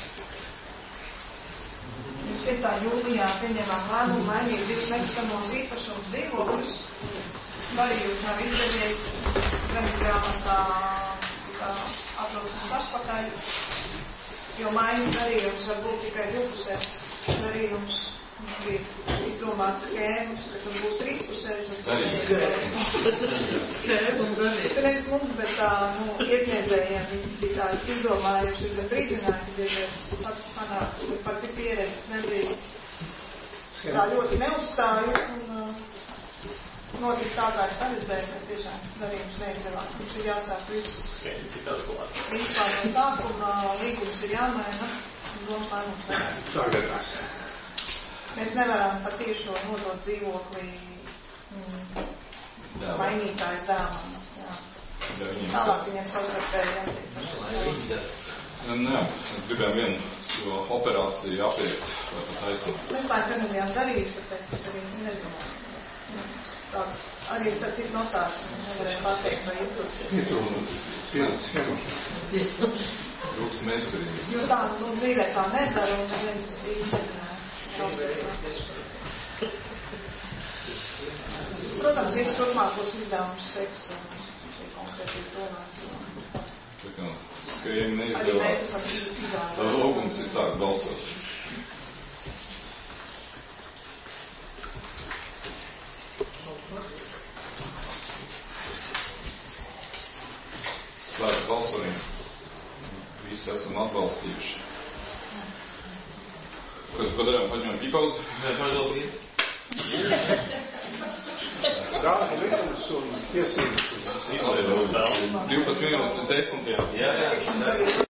5. jūlijā pieņemām lēmumu mainīt divus nekustamos īpašumus dzīvokļus. Darījums nav izdevies, zemes grāmatā atbraucams atpakaļ, jo maiņas darījums var būt tikai divpusējs darījums. Bija izdomāts skēmas, ka tas būs trīspusējs. Reiz mums, bet tā, iesniedzējiem bija tā izdomājuši, bet brīdinājuši, ja sanāks, par cik pieredzes nebija. Tā ļoti neuzstāju un notika tā, kā es paredzēju, ka tiešām darījums neizdevās. Mums ir jāsāk visus. Principā no sākuma līgums ir jāmaina un domas lēmums arī. Tā gadās. Mēs nevaram patiešo nodot dzīvokli mainītājs dāmām. Tālāk viņiem savstarpēji jātiek. Nē, es gribēju vienu operāciju apiet vai pat aizsnāt. Mēs tā nebijām darījis, tāpēc es arī nezinu. Tā arī es tāds notārs, nevarēju pateikt, vai izlūks. Rūks meistarīgi. Jo tā, dzīvē tā nedara un neviens īstenībā. Protams, ir turpmākos izdevumus seks šī konkrētī cilvēki. Tā kā skriemi neizdevās. Tā lūgums ir sākt balsot. Slēdz balsojumu. Visi esam atbalstījuši. Ko darām? Paņemam pīpauzi? Nē, paņemam. Darba likums un tiesības. 12 minūtes līdz 10. Jā.